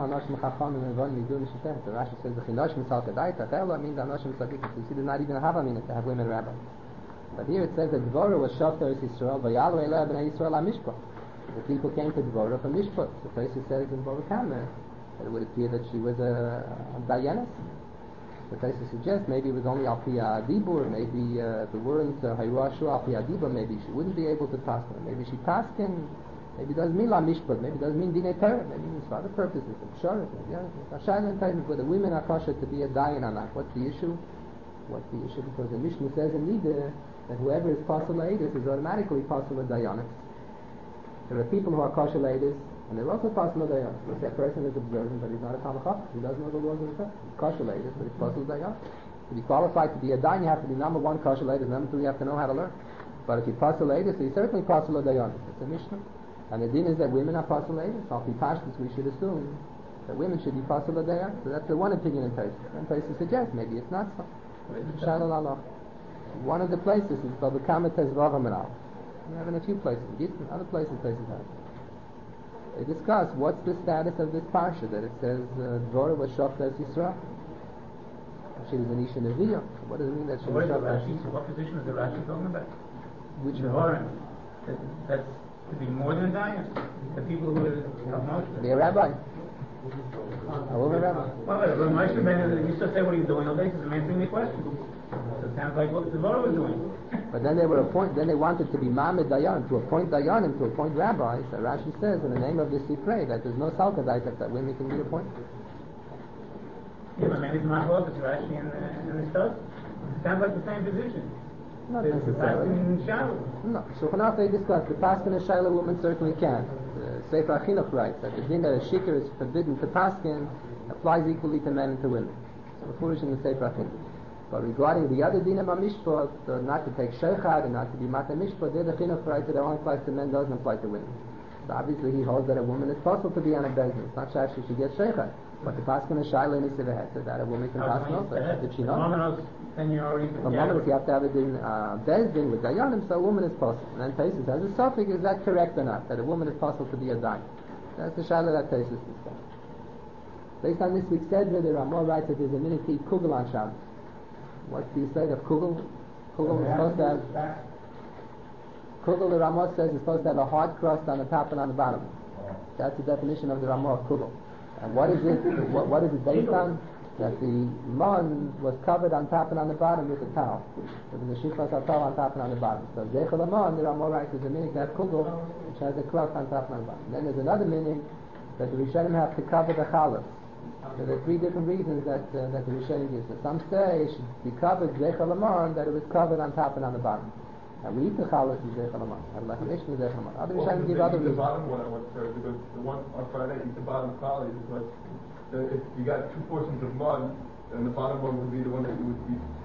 Rashi says the chinosh misal kedaita chelo means anoshim tzadikim. You see, there's not even a havamina to have women rabbis. But here it says that Dvorah was shofter Yisrael v'yalu eleh b'nei Yisrael ha-mishpah. The people came to Dvorah for mishpah. The place it says in Dvorah Kamer that it would appear that she was a, a dayanis. The place suggests maybe it was only al pi dibur. Maybe uh, the weren't hayrashu al pi dibur. Maybe she wouldn't be able to paskin. Maybe she paskin. Maybe it doesn't mean la mishpat, maybe it doesn't mean dinei Torah, maybe it means for other purposes, for psharas, maybe other things. Whether women are kosher to be a dayan or not. What's the issue? What's the issue? Because the Mishnah says in Nida that whoever is kosher leidus is automatically kosher dayanis. There are people who are kosher leidus, and they're also kosher dayanis. If that person is observant, but he's not a talmud, he doesn't know the laws of the Torah. He's kosher leidus, but he's kosher dayanis. To be qualified to be a dayan, you have to be number one kosher leidus, number two, you have to know how to learn. But if you're kosher leidus, he's certainly kosher dayanis. It's a Mishnah. And the din is that women are pasul. So if we pashtus, we should assume that women should be pasul dayan. So that's the one opinion in Taisus. And Taisus suggests maybe it's not so. Shalom. One of the places is called the Kamet Tezvav Amenal. We have in a few places. In other places, Taisus has. They discuss what's the status of this parsha that it says Dvorah was shofta as Yisrael. She was an Isha Neviah. What does it mean that she was shofta as Yisrael? What position is the Rashi talking about? Which Dvorah. That's to be more than a dayan. The people who are Moshe. Be a rabbi. A woman rabbi. Well, Rabbi Moshe Ben used to say what he's doing all day because I'm answering the question. So it sounds like what the Torah was doing. But then they were appoint. Then they wanted to be Mamed Dayan, to appoint Dayanim, to appoint rabbis. So Rashi says in the name of the Sifrei that there's no salkadaita that women can be appointed. Yeah, but maybe it's not all because Rashi and the, and the stuff. It sounds like the same position. Not the, necessarily. The no. Shulchan Aruch they discuss the paskin and shaila woman certainly can. The Sefer HaChinuch writes that the din that a shikr is forbidden to paskin applies equally to men and to women. So we're foolish in the Sefer HaChinuch. But regarding the other din of mishpot, uh, not to take sheikhad and not to be mata mishpot, there the chinuch writes that it only applies to men, doesn't apply to women. So obviously he holds that a woman is possible to be on a business. It's not sure she should get sheikhad. But the paskin and shaila in Yisrael that a woman can pass also. Did she know? Then you already For moment, you have to have it in uh, bezdin with dayanim, so a woman is possible. And then Taisus has a suffix, is that correct or not? That a woman is possible to be a dayan. That's the shaila that Taisus discussed. Based on this week's Sedra, the Ramah writes that there's a minute to eat kugel on Shabbos. What's the state of kugel? Kugel is supposed to have... Kugel, the Ramah says, is supposed to have a hard crust on the top and on the bottom. That's the definition of the Ramah of kugel. And what is it? What, what is it based on? That the mon was covered on top and on the bottom with a towel. So there's a shifas towel on top and on the bottom. So Zechel Amon, there are more rights. There's a meaning that kugel, which has a crust on top and on the bottom. Then there's another meaning that the Rishonim have to cover the challah. So there are three different reasons that uh, that the Rishonim gives. So some say it should be covered Zechel Amon, that it was covered on top and on the bottom. And we eat the challah to Zechel Amon. Like a Mishnah Zechel Amon. Other Rishonim give other reasons. The bottom one I want to say, because the one on Friday, eat the bottom challah is because if you got two portions of mud, then the bottom one would be the one that you would eat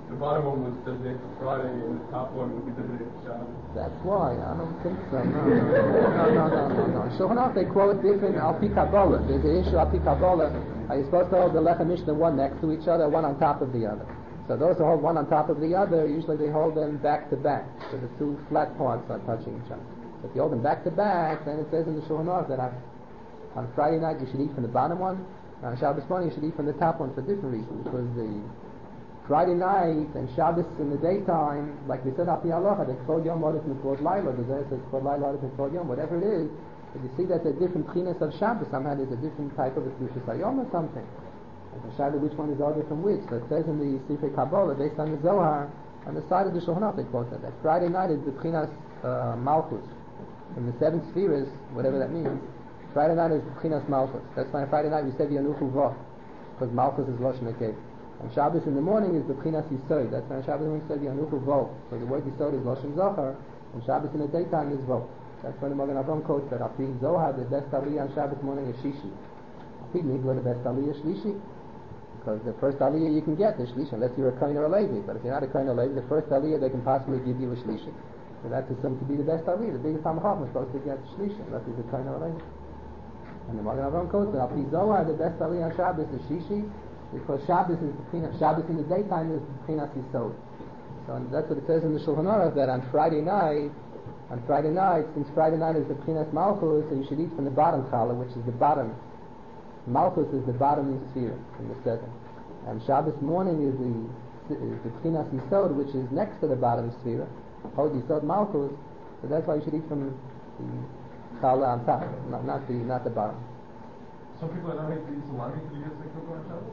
the bottom one was designated for Friday, and the top one would be designated for Shabbos. That's why. I don't think so. No, no, no, no, no, no. no. Shulchan Aruch, they quote different al pi Kabbalah. There's an issue al pi Kabbalah. Are you supposed to hold the Lechem Mishnah one next to each other, one on top of the other? So those who hold one on top of the other, usually they hold them back to back. So the two flat parts are touching each other. So if you hold them back to back, then it says in the Shulchan Aruch that on Friday night you should eat from the bottom one, and on Shabbos morning you should eat from the top one for different reasons. Because the Friday night and Shabbos in the daytime, like we said, Api Halacha, the Kvod Yom Oris and Kvod Laila, the Zeh says Kvod Laila Oris and Kvod Yom, whatever it is, but you see that there's different chinas of Shabbos. Somehow there's a different type of a Kedusha Sayom or something. And the Shabbos, which one is ordered from which? So it says in the Sifrei Kabbalah, based on the Zohar, on the side of the Shulchan Aruch, they quote that, that Friday night is the Chinas uh, Malchus. In the seven spheres, whatever that means, Friday night is the Chinas Malchus. That's why on Friday night we say V'yanuchu V'ch, because Malchus is Lashon HaKev. And Shabbos in the morning is the Chinas Yisod. That's why on Shabbos we say V'yanuchu V'ch. So the word Yisod is Lashon Zachar, and Shabbos in the daytime is V'ch. That's why the Magen Avraham quotes that Api Zohar, the best Aliyah on Shabbos morning is Shishi. Api means what the best Aliyah is Shlishi. Because the first Aliyah you can get is Shlishi, unless you're a Kohen or a Levi. But if you're not a Kohen or a Levi, the first Aliyah they can possibly give you is Shlishi. So that's assumed to be the best Aliyah. The biggest Talmid Chacham is supposed to get Shlishi, unless he's a Kohen or a Levi. And the Magen Avraham quotes that Api Zohar, the best Aliyah on Shabbos is Shishi, because Shabbos is the Prince, Shabbos in the daytime is the Prince Yisod. So that's what it says in the Shulchan Aruch, that on Friday night, on Friday night, since Friday night is the Prince Malchus, so you should eat from the bottom challah, which is the bottom. Malchus is the bottom sphere in the seven. And Shabbos morning is the is the Prince Yisod, which is next to the bottom sphere, Hod Yisod Malchus. So that's why you should eat from the challah on top, not, not the not the bottom. Some people are not able to eat salami because you get sick from on Shabbos.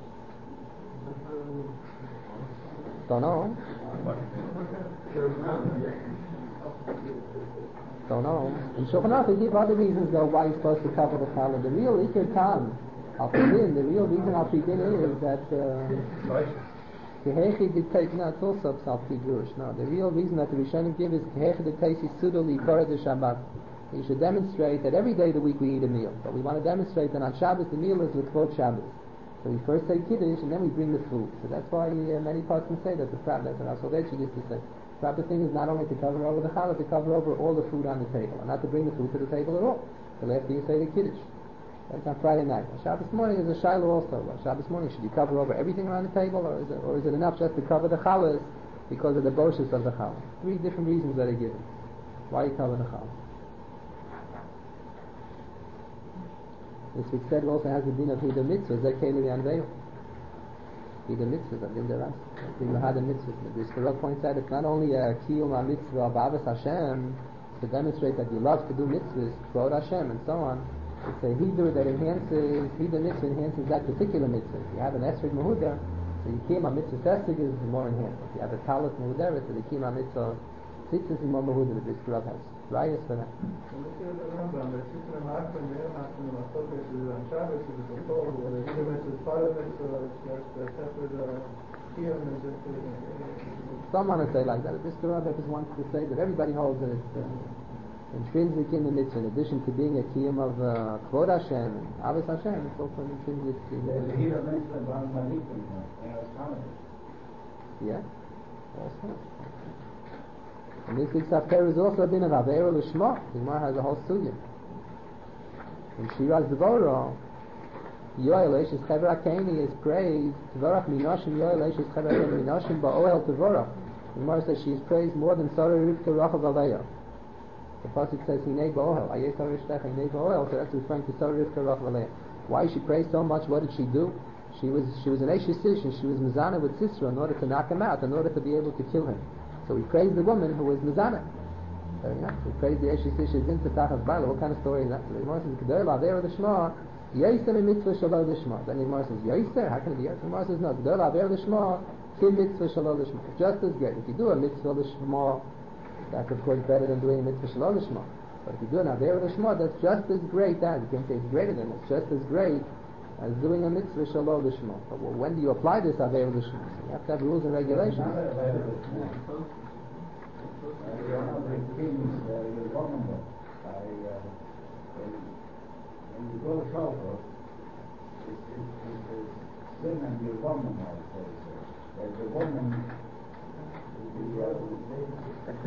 Don't know. Don't know. In Shulchan Aruch they give other reasons though why you're supposed to cover the challah. The real ikar tam, al pidin, the real reason al pidin is that kehechi dictate. No, it's also al pidrush. No, the real reason that the Rishonim give is kehechi dictate sudo likara de Shabbat. You should demonstrate that every day of the week we eat a meal, but we want to demonstrate that on Shabbos the meal is with Kvod Shabbos. So we first say Kiddush and then we bring the food. So that's why uh, many persons say that the proper, that's what Rav Soloveitchik used to say. The proper thing is not only to cover over the challah, to cover over all the food on the table, and not to bring the food to the table at all, till after you say the Kiddush. That's on Friday night. On Shabbos morning is a shiloh also. On Shabbos morning, should you cover over everything around the table, or is it, or is it enough just to cover the challahs because of the boshus of the challah? Three different reasons that are given. Why you cover the challah? This week said also has the din of Hida Mitzvah, Zeh Keli Yanveil. Hida Mitzvah, Din Deras. The Hida Mitzvah. The Yisrael points out it's not only a Kiyum HaMitzvah of Avos Hashem, to demonstrate that you love to do mitzvahs, Kvod Hashem, and so on. It's a Hidur that enhances, Hida Mitzvah enhances that particular mitzvah. If you have an Esrog Mehudar, so the Kiyum HaMitzvah Esrog is more enhanced. If you have a Talis Mehudar, so the Kiyum HaMitzvah Tzitzis is more Mehudar, the Yisrael has. Rayas for that. Some want to say like that. This Rambam just wants to say that everybody holds that it's uh, intrinsic in the mitzvah. In addition to being a kiyum of uh, Kvod Hashem and Avos Hashem, it's also an intrinsic in the yeah. And this week's Haftarah is also a din of Aveira L'Shma. The Gemara has a whole sugya. In Shiraz Dvorah, Yoel Eishes Chaver HaKeni is praised. Tvorach Minoshim Yoel Eishes Chaver HaKeni Minoshim Ba'oel Tvorach. The Gemara says she is praised more than Sarah Rivka Rachav Aleya. The pasuk says Hinei Ba'oel. Ayeh Sarah Rishtech Hinei Ba'oel. So that's referring to Sarah Rivka Rachav Aleya. Why is she praised so much? What did she do? She was she was an Eishes Ish, and she was Mizana with Sisra in order to knock him out, in order to be able to kill him. So we praise the woman who was Mizana. Fair enough. We praise the Eshes Ish in Tzatachas Baila. What kind of story is that? The Gemara says, G'dor L'Aver L'Shma, Yeiser Mitzvah Shalol L'Shma. Then the Gemara says, Yeiser? How can it be Yeiser? The Gemara says, no. G'dor L'Aver L'Shma, Kim Mitzvah Shalol L'Shma. Just as great. If you do a Mitzvah L'Shma, that's of course better than doing a Mitzvah Shalol L'Shma. But if you do an Aver L'Shma, that's just as great as, you can't say it's greater than, it's just as great as doing a Mitzvah Shalol L'Shma. But well, when do you apply this Aver L'Shma? So you have to have rules and regulations. One of the kings, uh, the woman, I, uh, when, when you go to Shalva, it's, it's, it's, it's sin and the woman, I say so. That the woman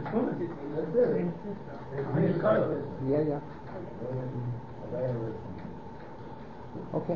That's it. His color. Yeah, yeah. Okay.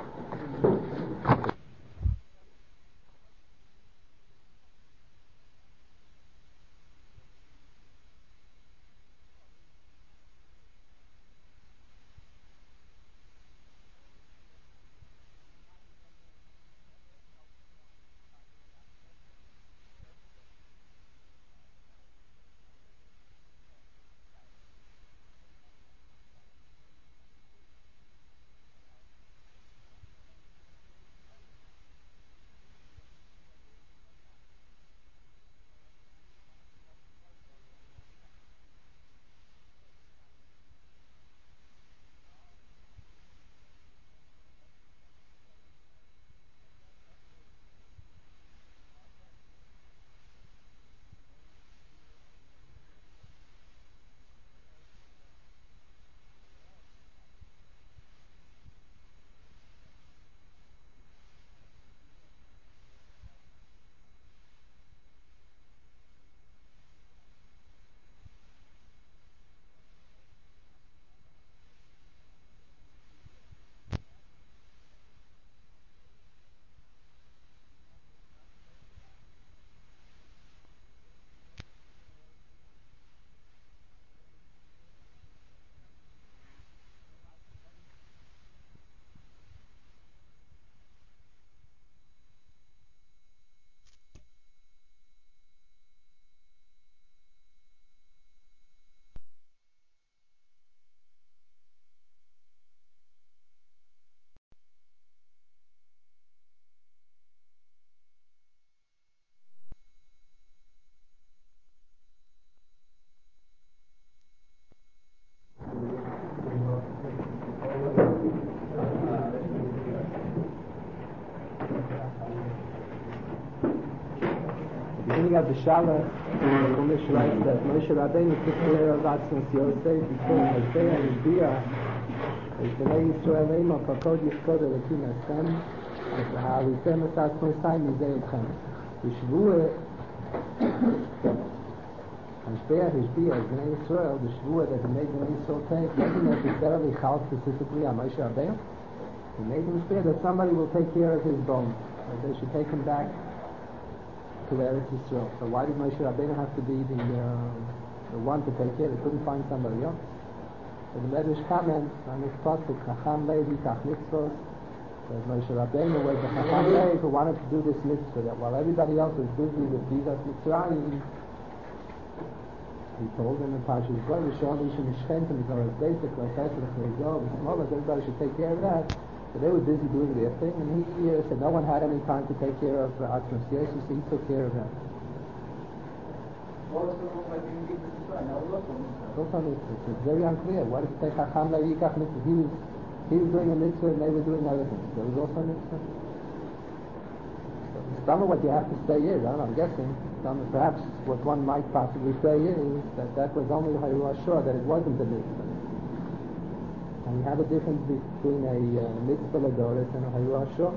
Beginning of the Shalach, the Chumash writes that Moshe Rabbeinu took care of Atzmos Yosef before Hosea and Bia. As Bnei Yisrael Ema Fakod Yifkod Elokim Hashem, as Ha'alisem Es Atzmos Hayim Yizeh Etchem. The Shvuah, Hosea and Bia, as Bnei Yisrael, the Shvuah that the made Bnei Yisrael take, wasn't necessarily Chal specifically on Moshe Rabbeinu. He made him clear that somebody will take care of his bones, that they should take him back to Eretz Yisrael. So why did Moshe Rabbeinu have to be the uh, the one to take care? They couldn't find somebody else. So the Medrash comments on this pasuk, Chacham Levi Kach Mitzvot, that Moshe Rabbeinu was the Chacham Levi who wanted to do this mitzvah, that while everybody else was busy with Bizas Mitzrayim, he told them in Parshas Bo, V'shon Ish Mishchentem, Zoras Basic, L'Chesed, L'Chizol, L'Smolas, everybody should take care of that. So they were busy doing their thing, and he uh, said no one had any time to take care of uh, Atzmos Yosef, so he took care of them. What was the rule like in Egypt to try? Now look on Look on this, it's very unclear. What if they Chacham Levi Kach Mitzvah? He was, he was doing a mitzvah and they were doing other things. There was also a mitzvah. So some of what you have to say is, I don't know, I'm guessing, some, perhaps what one might possibly say is that that was only Hayru Ashur, that it wasn't a mitzvah. And we have a difference between a uh, mitzvah ladoris and a Hayru Ashur.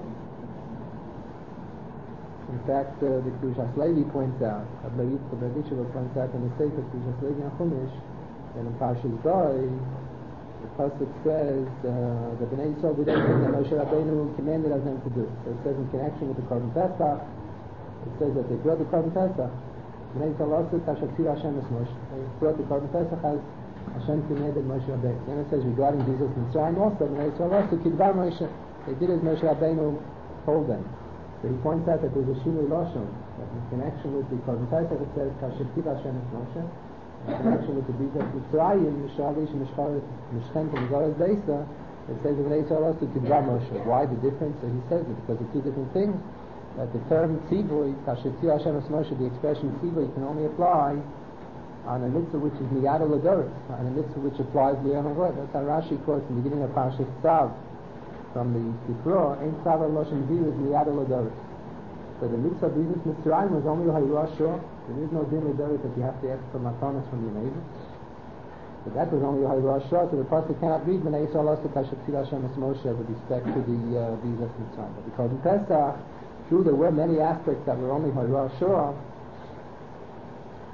In fact, uh, the Kedushas Levi points out, Rabbi Yitzchak points out in the Sefer Kedushas Levi and Chumash, that in Parshas Bo, the pasuk says uh, the Bnei Yisrael did everything that Moshe Rabbeinu commanded them to do. So it says in connection with the Korban Pesach, it says that they brought the Korban Pesach. Bnei Yisrael also Tashatzir Hashem es Moshe. They brought the Korban Pesach as Hashem commanded Moshe Rabbeinu. Then it says regarding Jesus Mitzrayim also, Bnei Yisrael also Kidvar Moshe. They did as Moshe Rabbeinu told them. So he points out that there's a Shinui Lashon, that in connection with the Korban Pesach it says Tashatzir Hashem es Moshe. In connection with the Bizas Mitzrayim, Mishalish, Mishchentem, Zoras Beisa, it says in Bnei Yisrael also Kidvar Moshe. Why the difference? So he says it because of two different things. That the term Tzivui, Tashatzir Hashem es Moshe, the expression Tzivui can only apply on a mitzvah which is Miyad L'Doros, on a mitzvah which applies L'Yom HaVod. That's how Rashi quotes in the beginning of Parashat Tzav from the Sifro, Ein Tzav L'Loshen Vir is Miyad L'Doros. So the mitzvah Bizas Mitzrayim was only Hayru Ashur. There is no din L'Doros that you have to ask for matanos from your neighbor. But that was only Hayru Ashur, so the pasuk cannot read Bnei Yisrael also Tashatzir Hashem es Moshe with respect to the uh, Bizas Mitzrayim. But because in Pesach, true, there were many aspects that were only Hayru Ashur.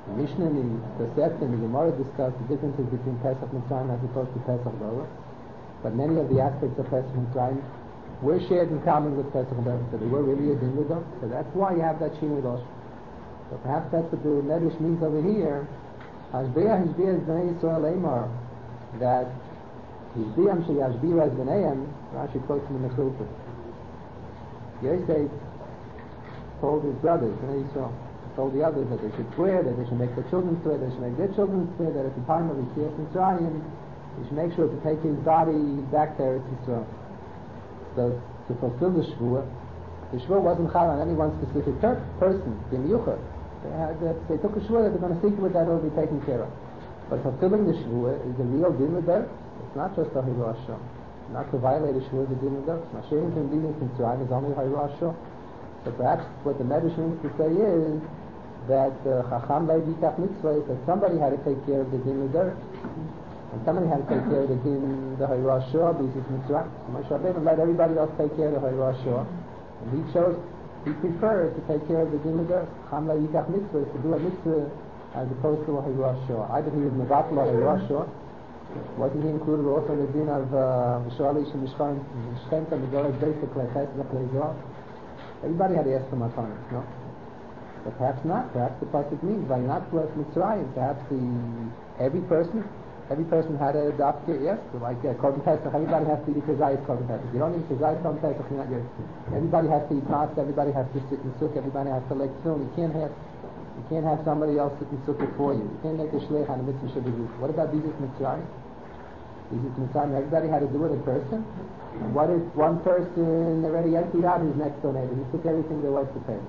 The Mishnah in the Tosefta and the Gemara discuss the differences between Pesach Mitzrayim as opposed to Pesach Be'eretz. But many of the aspects of Pesach Mitzrayim were shared in common with Pesach Be'eretz, so they were really a din with them. So that's why you have that Shinui Rosh. So perhaps that's what the Medrash means over here. Hashbiya Hashbiya B'nei Yisrael Eimar, that Hishbiyam Sheyashbiya B'neihem, Rashi quotes from the Mechilta. Yosef told his brothers, B'nei Yisrael, told the others that they should swear, that they should make their children swear, they should make their children swear, that at the time of Yetzias Mitzrayim, he should make sure to take his body back to Eretz Yisrael. So, to fulfill the Shvuah, the Shvuah wasn't chal on any one specific per- person, B'miyuchad. They had, uh, they took a Shvuah that they're going to seek with that it will be taken care of. But fulfilling the Shvuah is a real din with them. It's not just a Hirashah. Not to violate a Shvuah is a din with them. Mashiach and B'nei Mitzrayim is only a Hirashah. So perhaps what the Medrash means to say is that Chacham uh, Le'Yikach Mitzvah, that somebody had to take care of the din with dirt. And somebody had to take care of the din, the Hirashah, B'Yitzias Mitzrayim. So Moshe Rabbeinu let everybody else take care of the Hirashah. And he chose, he preferred to take care of the din with dirt. Chacham Le'Yikach Mitzvah, to do a mitzvah as opposed to a Hirashah. Either he was Mevatel or Hirashah. Wasn't he included also in the din of V'Shalish and Mishkan, Mishkenta, Midoret, Basic, Le'Ches, Le'Chleizor? Everybody had to ask for matanos, no? But perhaps not. Perhaps the pasuk means by not bless Mitzrayim. Perhaps the every person, every person had to adopt it. Yes, so like uh, Korban Pesach, everybody has to eat Kazayis Korban Pesach. If you don't eat Kazayis Korban Pesach, you're not yours. Everybody has to eat matzah. Everybody has to sit in sukkah. Everybody has to lay tefillin. You can't have, you can't have somebody else sit in sukkah for you. You can't make a shleich on a mitzvah shabbat. What about B'Yitzias Mitzrayim? B'Yitzias Mitzrayim, everybody had to do it in person. And what if one person already emptied out his next door neighbor? He took everything there was to pay.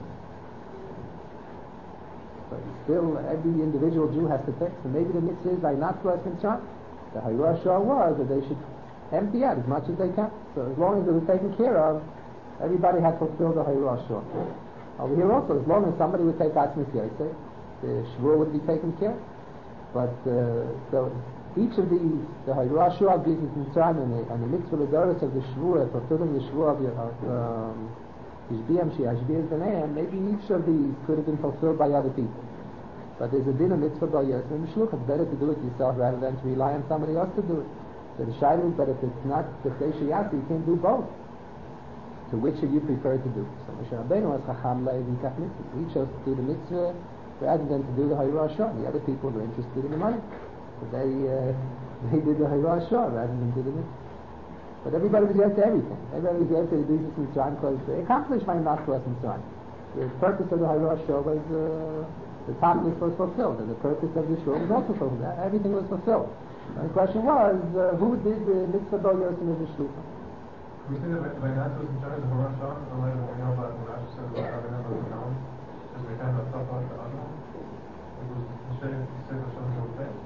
But still, every individual Jew has to pay. So maybe the mitzvah is like not to us Mitzrayim. The Hirashah was that they should empty out as much as they can. So as long as it was taken care of, everybody had fulfilled the Hirashah. Over here also, as long as somebody would take Atzmis Yosef, the Shvuah would be taken care of. But uh, so each of these, the Hirashah, B'Yitzias Mitzrayim, and the, and the mitzvah L'Doros of the Shvuah, fulfilling the Shvuah of Yishbiyam Sheyashbiya B'neihem, maybe each of these could have been fulfilled by other people. But there's a din of mitzvah B'al Yosef and Shluch. It's better to do it yourself rather than to rely on somebody else to do it. So the shayla is, but if it's not the Sheyashbiya, you can't do both. So which of you prefer to do? So Moshe Rabbeinu was Chacham Le'Yikach Mitzvah. He chose to do the mitzvah rather than to do the Hirashah. The other people were interested in the money. So they, uh, they did the Hirashah rather than do the mitzvah. But everybody was there to everything. Everybody was there to do this Mitzrayim because they accomplished my not to us Mitzrayim. The purpose of the Hirashah was, uh, the Tachlis was fulfilled, and the purpose of the Shul was also fulfilled. Everything was fulfilled. And the question was, uh, who did the mitzvah B'al Yosef and the Shluchah? We think that by not to us Mitzrayim, the Hirashah, no matter what we know about the Rashi says about having another account, because we kind of thought about the other. It was the same, same as something that was bad.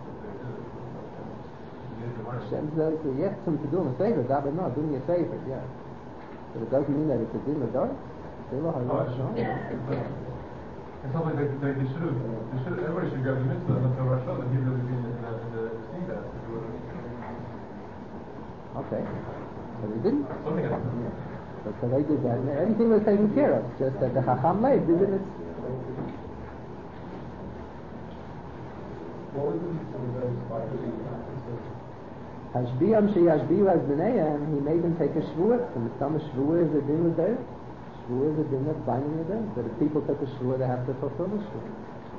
Hashem says, yes, something to do him a favor, God, but no, do me a favor, yeah. But it doesn't mean that it's a din of Dor. Still a Hirashah. It's not like they, they, they should have, they should have, everybody should grab the mitzvah, not the Hirashah, and he really be in the, in the, the sea that to do it. Okay. But they didn't. Something else. So, so they did that, and everything was taken care of. Just that the Chacham Leib did it. Hashbiyam Sheyashbiyu as B'neihem, he made them take a Shvuah. And some Shvuah is a din with there. Shvuah is a din of binding with them. But if people took a Shvuah, they have to fulfill the Shvuah.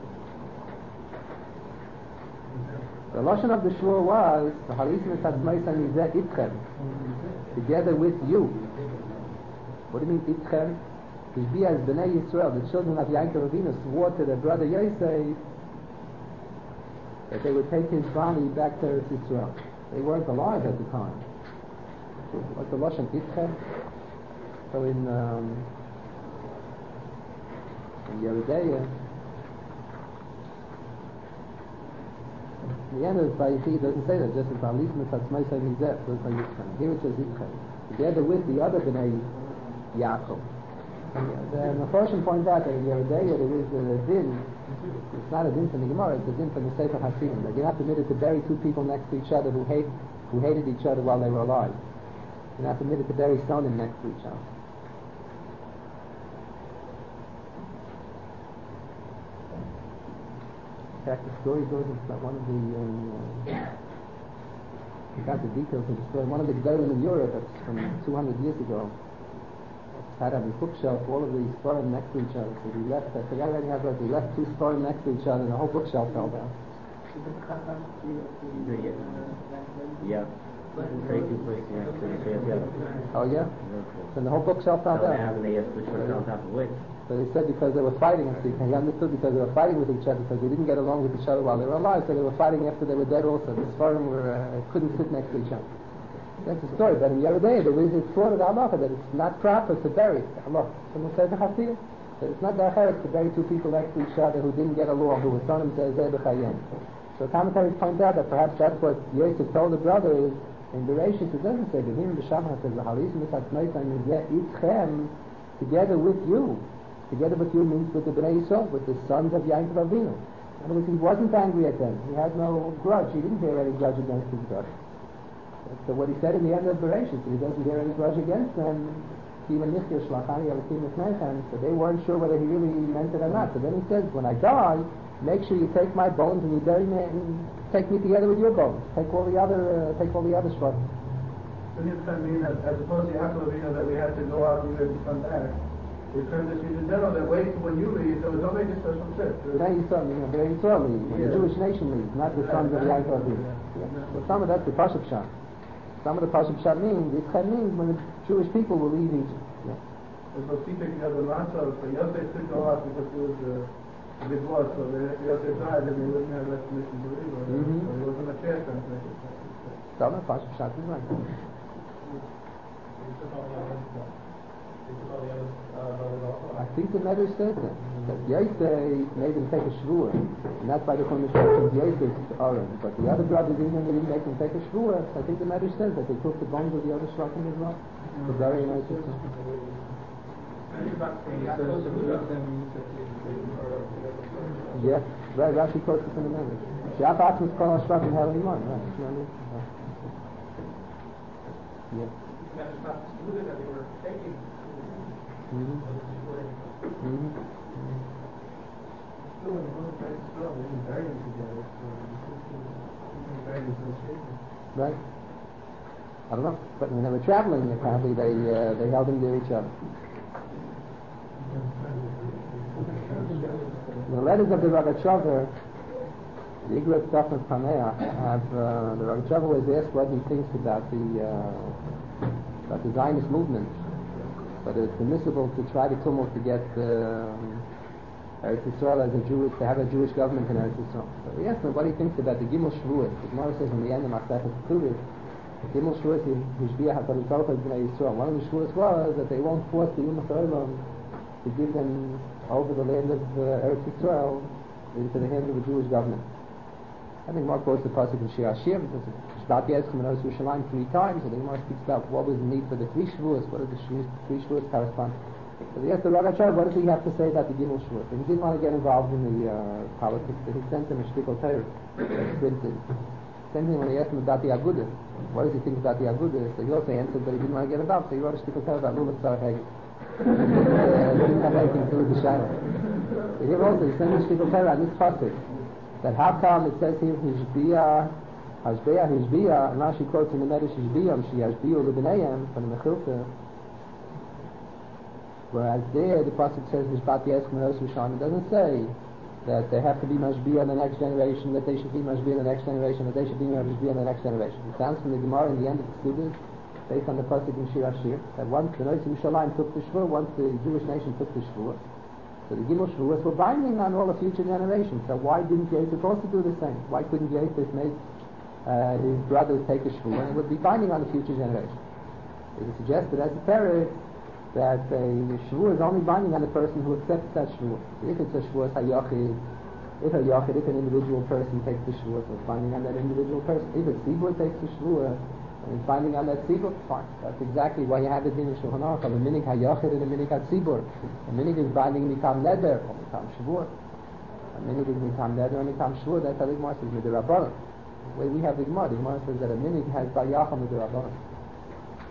The lashon of the Shvuah was the Haris Mitzatmais Anizeh Itchem, together with you. What do you mean Itchem? Hashbiyah as B'nei Yisrael, the children of Yaakov Avinu, swore to their brother Yosef that they would take his body back to Eretz Yisrael. They weren't alive at the time. What's the lashon Itchem? So in um, in Yeridea, the end of Vayichi doesn't say that, just as Alis Mitzatmai Say Mizeh, goes by Yitchem. Here it says Itchem, together with the other B'nai Yaakov. The Mefarshim point out that in Yeridea there is a din. It's not a din from the Gemara, it's a din from the Sefer Hasidim. That you're not permitted to bury two people next to each other who hate, who hated each other while they were alive. You're not permitted to bury stoning next to each other. In fact, the story goes into that one of the, um, uh, I got the details of the story. One of the Gedolim in Europe, that's from two hundred years ago, had on his bookshelf all of these Sforim next to each other. So he left, I forgot already how it was, he left two Sforim next to each other and the whole bookshelf fell down. Yeah. Crazy place, yeah. Yeah. Oh yeah? And the whole bookshelf fell down. And they switched on top of wood. So they said because they were fighting, and he understood because they were fighting with each other, because they didn't get along with each other while they were alive, so they were fighting after they were dead also. The Sforim were, uh, couldn't sit next to each other. That's the story. But in the other day, there was a thought of the halacha that it's not proper to bury. Allah, someone says the Hasidim that it's not that hard to bury two people next to each other who didn't get along, who were son says Zebechayim. So commentaries point out that perhaps that's what Yosef told the brothers in Bereshit. It doesn't say that him b'Shabbat says the Halis mitzatzneitan itchem together with you. Together with you means with the Bnei Yisrael, with the sons of Yaakov Avinu. In other words, he wasn't angry at them. He had no grudge. He didn't bear any grudge against his brothers. So what he said in the end of Bereshit, he doesn't bear any grudge against them. So they weren't sure whether he really meant it or not. So then he says, when I die, make sure you take my bones and you bury me and take me together with your bones. Take all the other, uh, take all the other shvatim. So this can mean that as opposed to Yaakov Avinu that we had to go out and to come back, we turned this into general that wait when you leave, so don't make a special trip. Bnei Yisrael, you know, Bnei Yisrael leaves, when the Jewish nation leaves, not the sons of Yaakov Avinu. But some of that's the Pashup Shah. Some of the Pashup Shah means, it means when the Jewish people will leave Egypt. Yeah. As well, see taking out the Matzah, so Yosef took go out because it was uh, a big war, so they, if Yosef died, then he wouldn't have less permission to leave, or, Mm-hmm. or he wasn't a chair translation. Some of the Pashup Shah is like that. I think the Medrash says that. That Yosef made him take a shvuah, and that's by the conversation of Yosef's Aaron. But the other brothers even didn't make him take a shvuah. So I think the Medrash says that they took the bones of the other shvatim as well to bury in Yosef. Yeah, right. Rashi quotes it in the Medrash. She'af atzmus kol hashvatim hel iman. Right. Yeah. Mm-hmm. Mm-hmm. Right. I don't know, but when they were traveling, apparently they uh, they held them near each other. The letters of the Rogatchover, the Igrat Tachmas Panea, have uh, the Rogatchover was asked what he thinks about the uh, about the Zionist movement. But it's permissible to try to tumult to get uh, Eretz Yisrael as a Jewish, to have a Jewish government in Eretz Yisrael. So we asked him what he thinks about the Gimel Shvuos. The Gemara says in the end of Masechet Ketuvos, the Gimel Shvuos Hishbiah HaKadosh Baruch Hu Bnei Yisrael. One of the Shvuos was that they won't force the Ummah Ha'olam to give them over the land of uh, Eretz Yisrael into the hands of a Jewish government. I think Mark quotes the pasuk in Shir Hashir, because Shvat Yeskim and Yerushalayim three times, and the Gemara speaks about what was the need for the three Shavuos, what do the three Shavuos correspond. So he asked the Rogatchover, what does he have to say about the Gimel Shavuos? And he didn't want to get involved in the uh, politics, so he sent him a shtickle Torah that's printed. Same thing when he asked him about the Agudah. What does he think about the Agudah? So he also answered, but he didn't want to get involved, so he wrote a shtickle Torah about Lulav Tzar Hegel. It didn't have anything to do with the Shaila. So here also, he sent a shtickle Torah on this pasuk. That how come it says here Hishbiah, Hashbeah, Hishbiah, and Rashi quotes in the Medrash Hishbiah, Shi Hashbiah L'Bneihem from the Mechilta. Whereas there the pasuk says Mishpat Yeskim and Yerushalayim. It doesn't say that they have to be Mashbiah in the next generation, that they should be Mashbiah in the next generation, that they should be Mashbiah in the next generation. It sounds from the Gemara in the end of the Sudas, based on the pasuk in Shir Hashir, that once the Noitz Yerushalayim took the Shvuah, once the Jewish nation took the Shvuah, so the Gimel Shavuos were binding on all the future generations. So why didn't Yosef also do the same? Why couldn't Yosef make uh, his brothers take a Shavuot, and it would be binding on the future generation? It is suggested as a parrot that a Shavuot is only binding on the person who accepts that Shavuot. If it's a Shavuot HaYachid, if a Yachid, if an individual person takes the Shavuot, so it's binding on that individual person. If a Tzibur takes the Shavuot, and it's binding on that tzibur, fine. That's exactly why you have the din of Shulchan Aruch of a minig hayachid and a minig hatzibur. A minig is binding mikam neder or mikam shavuot. A minig is mikam neder and mikam shavuot. That's how the Gemara says midirabbanan. The way we have the Gemara, the Gemara says that a minig has bayacham midirabbanan.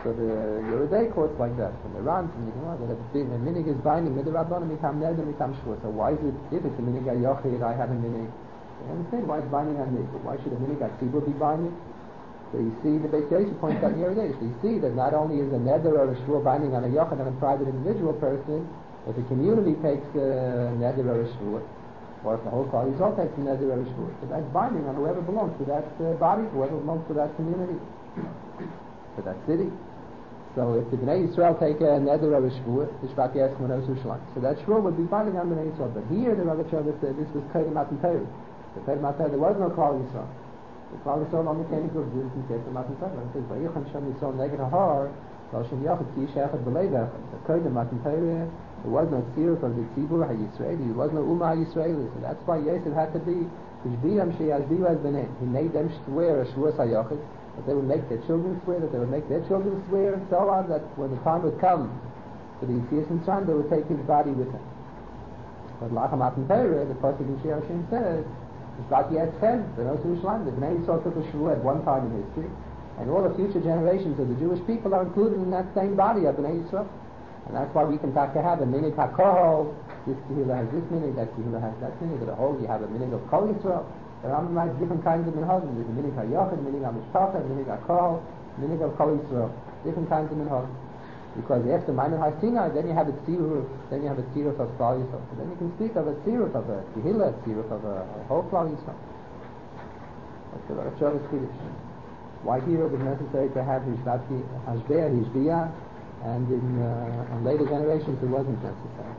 So the Yeridei courts like that. From the Ran, from the Gemara, that a big- a minig is binding, with the Rabbanim become neder, become shvur. So why is it, if it's a minig ayochid, I have a minig? You understand why it's binding on me? But why should a minig atzibur be binding? So you see, the Beis Yosef points out here today. So you see that not only is a neder or a shvur binding on a yochid and a private individual person, if the community takes a neder or a shvur, or if the whole Klal Yisrael takes a neder or a shvur, so that's binding on whoever belongs to that uh, body, whoever belongs to that community, to that city. So if the Bnei Yisrael take a neder or a shvur, the Shvat Yeskim knows Yerushalayim. So that shvur would be binding on Bnei Yisrael. But here the Rabbi Sheva said this was Kedem Matan Torah. The Kedem Matan Torah, there was no Klal Yisrael. The Klal Yisrael only came into existence in Kedem Matan Torah. It says, Vayichan Shem Yisrael Neged HaHar, Lo Shem Yachid Ki Yishayachad B'lei V'echad. The Kedem Matan Torah, there was no tzira for the tzibur ha-Yisraeli. There was no ummah ha-Yisraeli. So that's why Yosef had to be Yishbiyam Sheyashbiyu as Benin. He made them swear a shvur sayachid, that they would make their children swear, that they would make their children swear, and so on, that when the time would come for the Yitzias Mitzrayim, they would take his body with them. But Lachem Matan Torah, the Pasuk in Shir Hashem says, Shvat Yeshem, the Nos Yerushalayim, the Bnei Yisrael took a shvur at one time in history, and all the future generations of the Jewish people are included in that same body of Bnei Yisrael. And that's why we can talk to have a minig hakohol. This kehillah has this minig, that kehillah has that minig. But a whole, you have a minig of kol Yisrael. The Rambam writes different kinds of minhagim. There's a minig hayochid, minig hamishpacha, minig hakohol, minig of kol Yisrael. Different kinds of minhagim. Because after Maimon HaSinai, then you have a tziruf, then you have a tziruf of Klal Yisrael. So then you can speak of a tziruf of a kehillah, a tziruf of a, a whole Klal Yisrael. That's the Rosh Hashanah's Kiddush. Why here it was necessary to have Hishbati, Hashbeah, Hishbiyah, and in, uh, in later generations it wasn't necessary.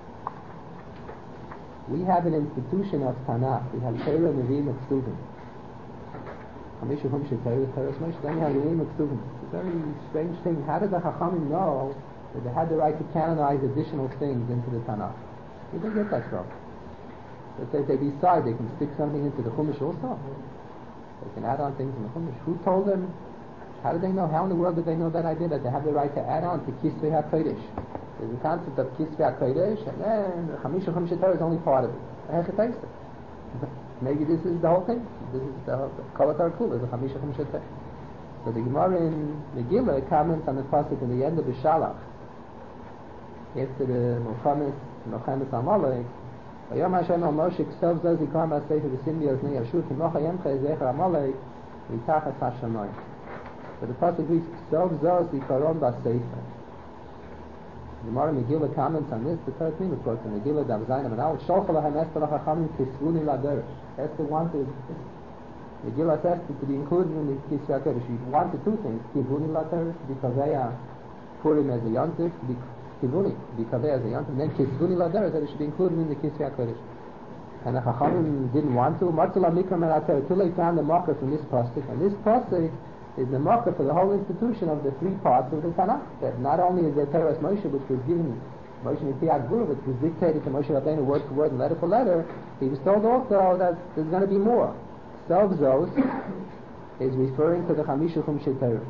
We have an institution of Tanakh. We have Torah, Nevi'im, and Ksuvim. Chamisha Humshe Torah, Torah Moshe. Then you have Nevi'im and Ksuvim. It's a very strange thing. How did the Chachamim know that they had the right to canonize additional things into the Tanakh? Where did they get that from? Let's say they decide they can stick something into the Chumash also. They can add on things in the Chumash. Who told them? How did they know? How in the world did they know that idea that they have the right to add on to Kisvei HaKodesh? There's a concept of Kisvei HaKodesh, and then Chamisha Chamisha Torah is only part of it. Maybe this is the whole thing. This is the Kolatar Kula, the Chamisha Chamisha Torah. So the Gemara in Megillah comments on the pasuk in the end of the Shalach, after the Milchamis, Milchamis Amalek, Vayom Hashem al Moshe Ksov Zos Yikram HaSefer V'Sim B'Yoznei Yashur Kimocha Yemcha Ezecher Amalek V'Yitachat HaShamayim. So the pasuk reads Ksov Zos Yikaron B'Sefer. The Gemara Megillah comments on this. The third thing, of course, in Megillah Dav Zayin Amanal Sholcha Lahem Esther L'Chachamim Kisvuni L'Aderech. Esther wanted Megillah Esther to be included in the Kisvei HaKodesh. She wanted two things: Kisvuni L'Aderech, because they are Purim as a yontif, Kisvuni, because they are as a yontif, and then Kisvuni L'Aderech, that it should be included in the Kisvei HaKodesh. And the Chachamim didn't want to. Matzala Mikra Merater, till they found the marker from this pasuk, and this pasuk is the marker for the whole institution of the three parts of the Tanakh. That not only is there Torah Moshe, which was given Moshe Mipiyat Gvura, which was dictated to Moshe Rabbeinu word for word and letter for letter, he was told also that there's going to be more. Ksov Zos is referring to the Chamisha Chumshei Torah.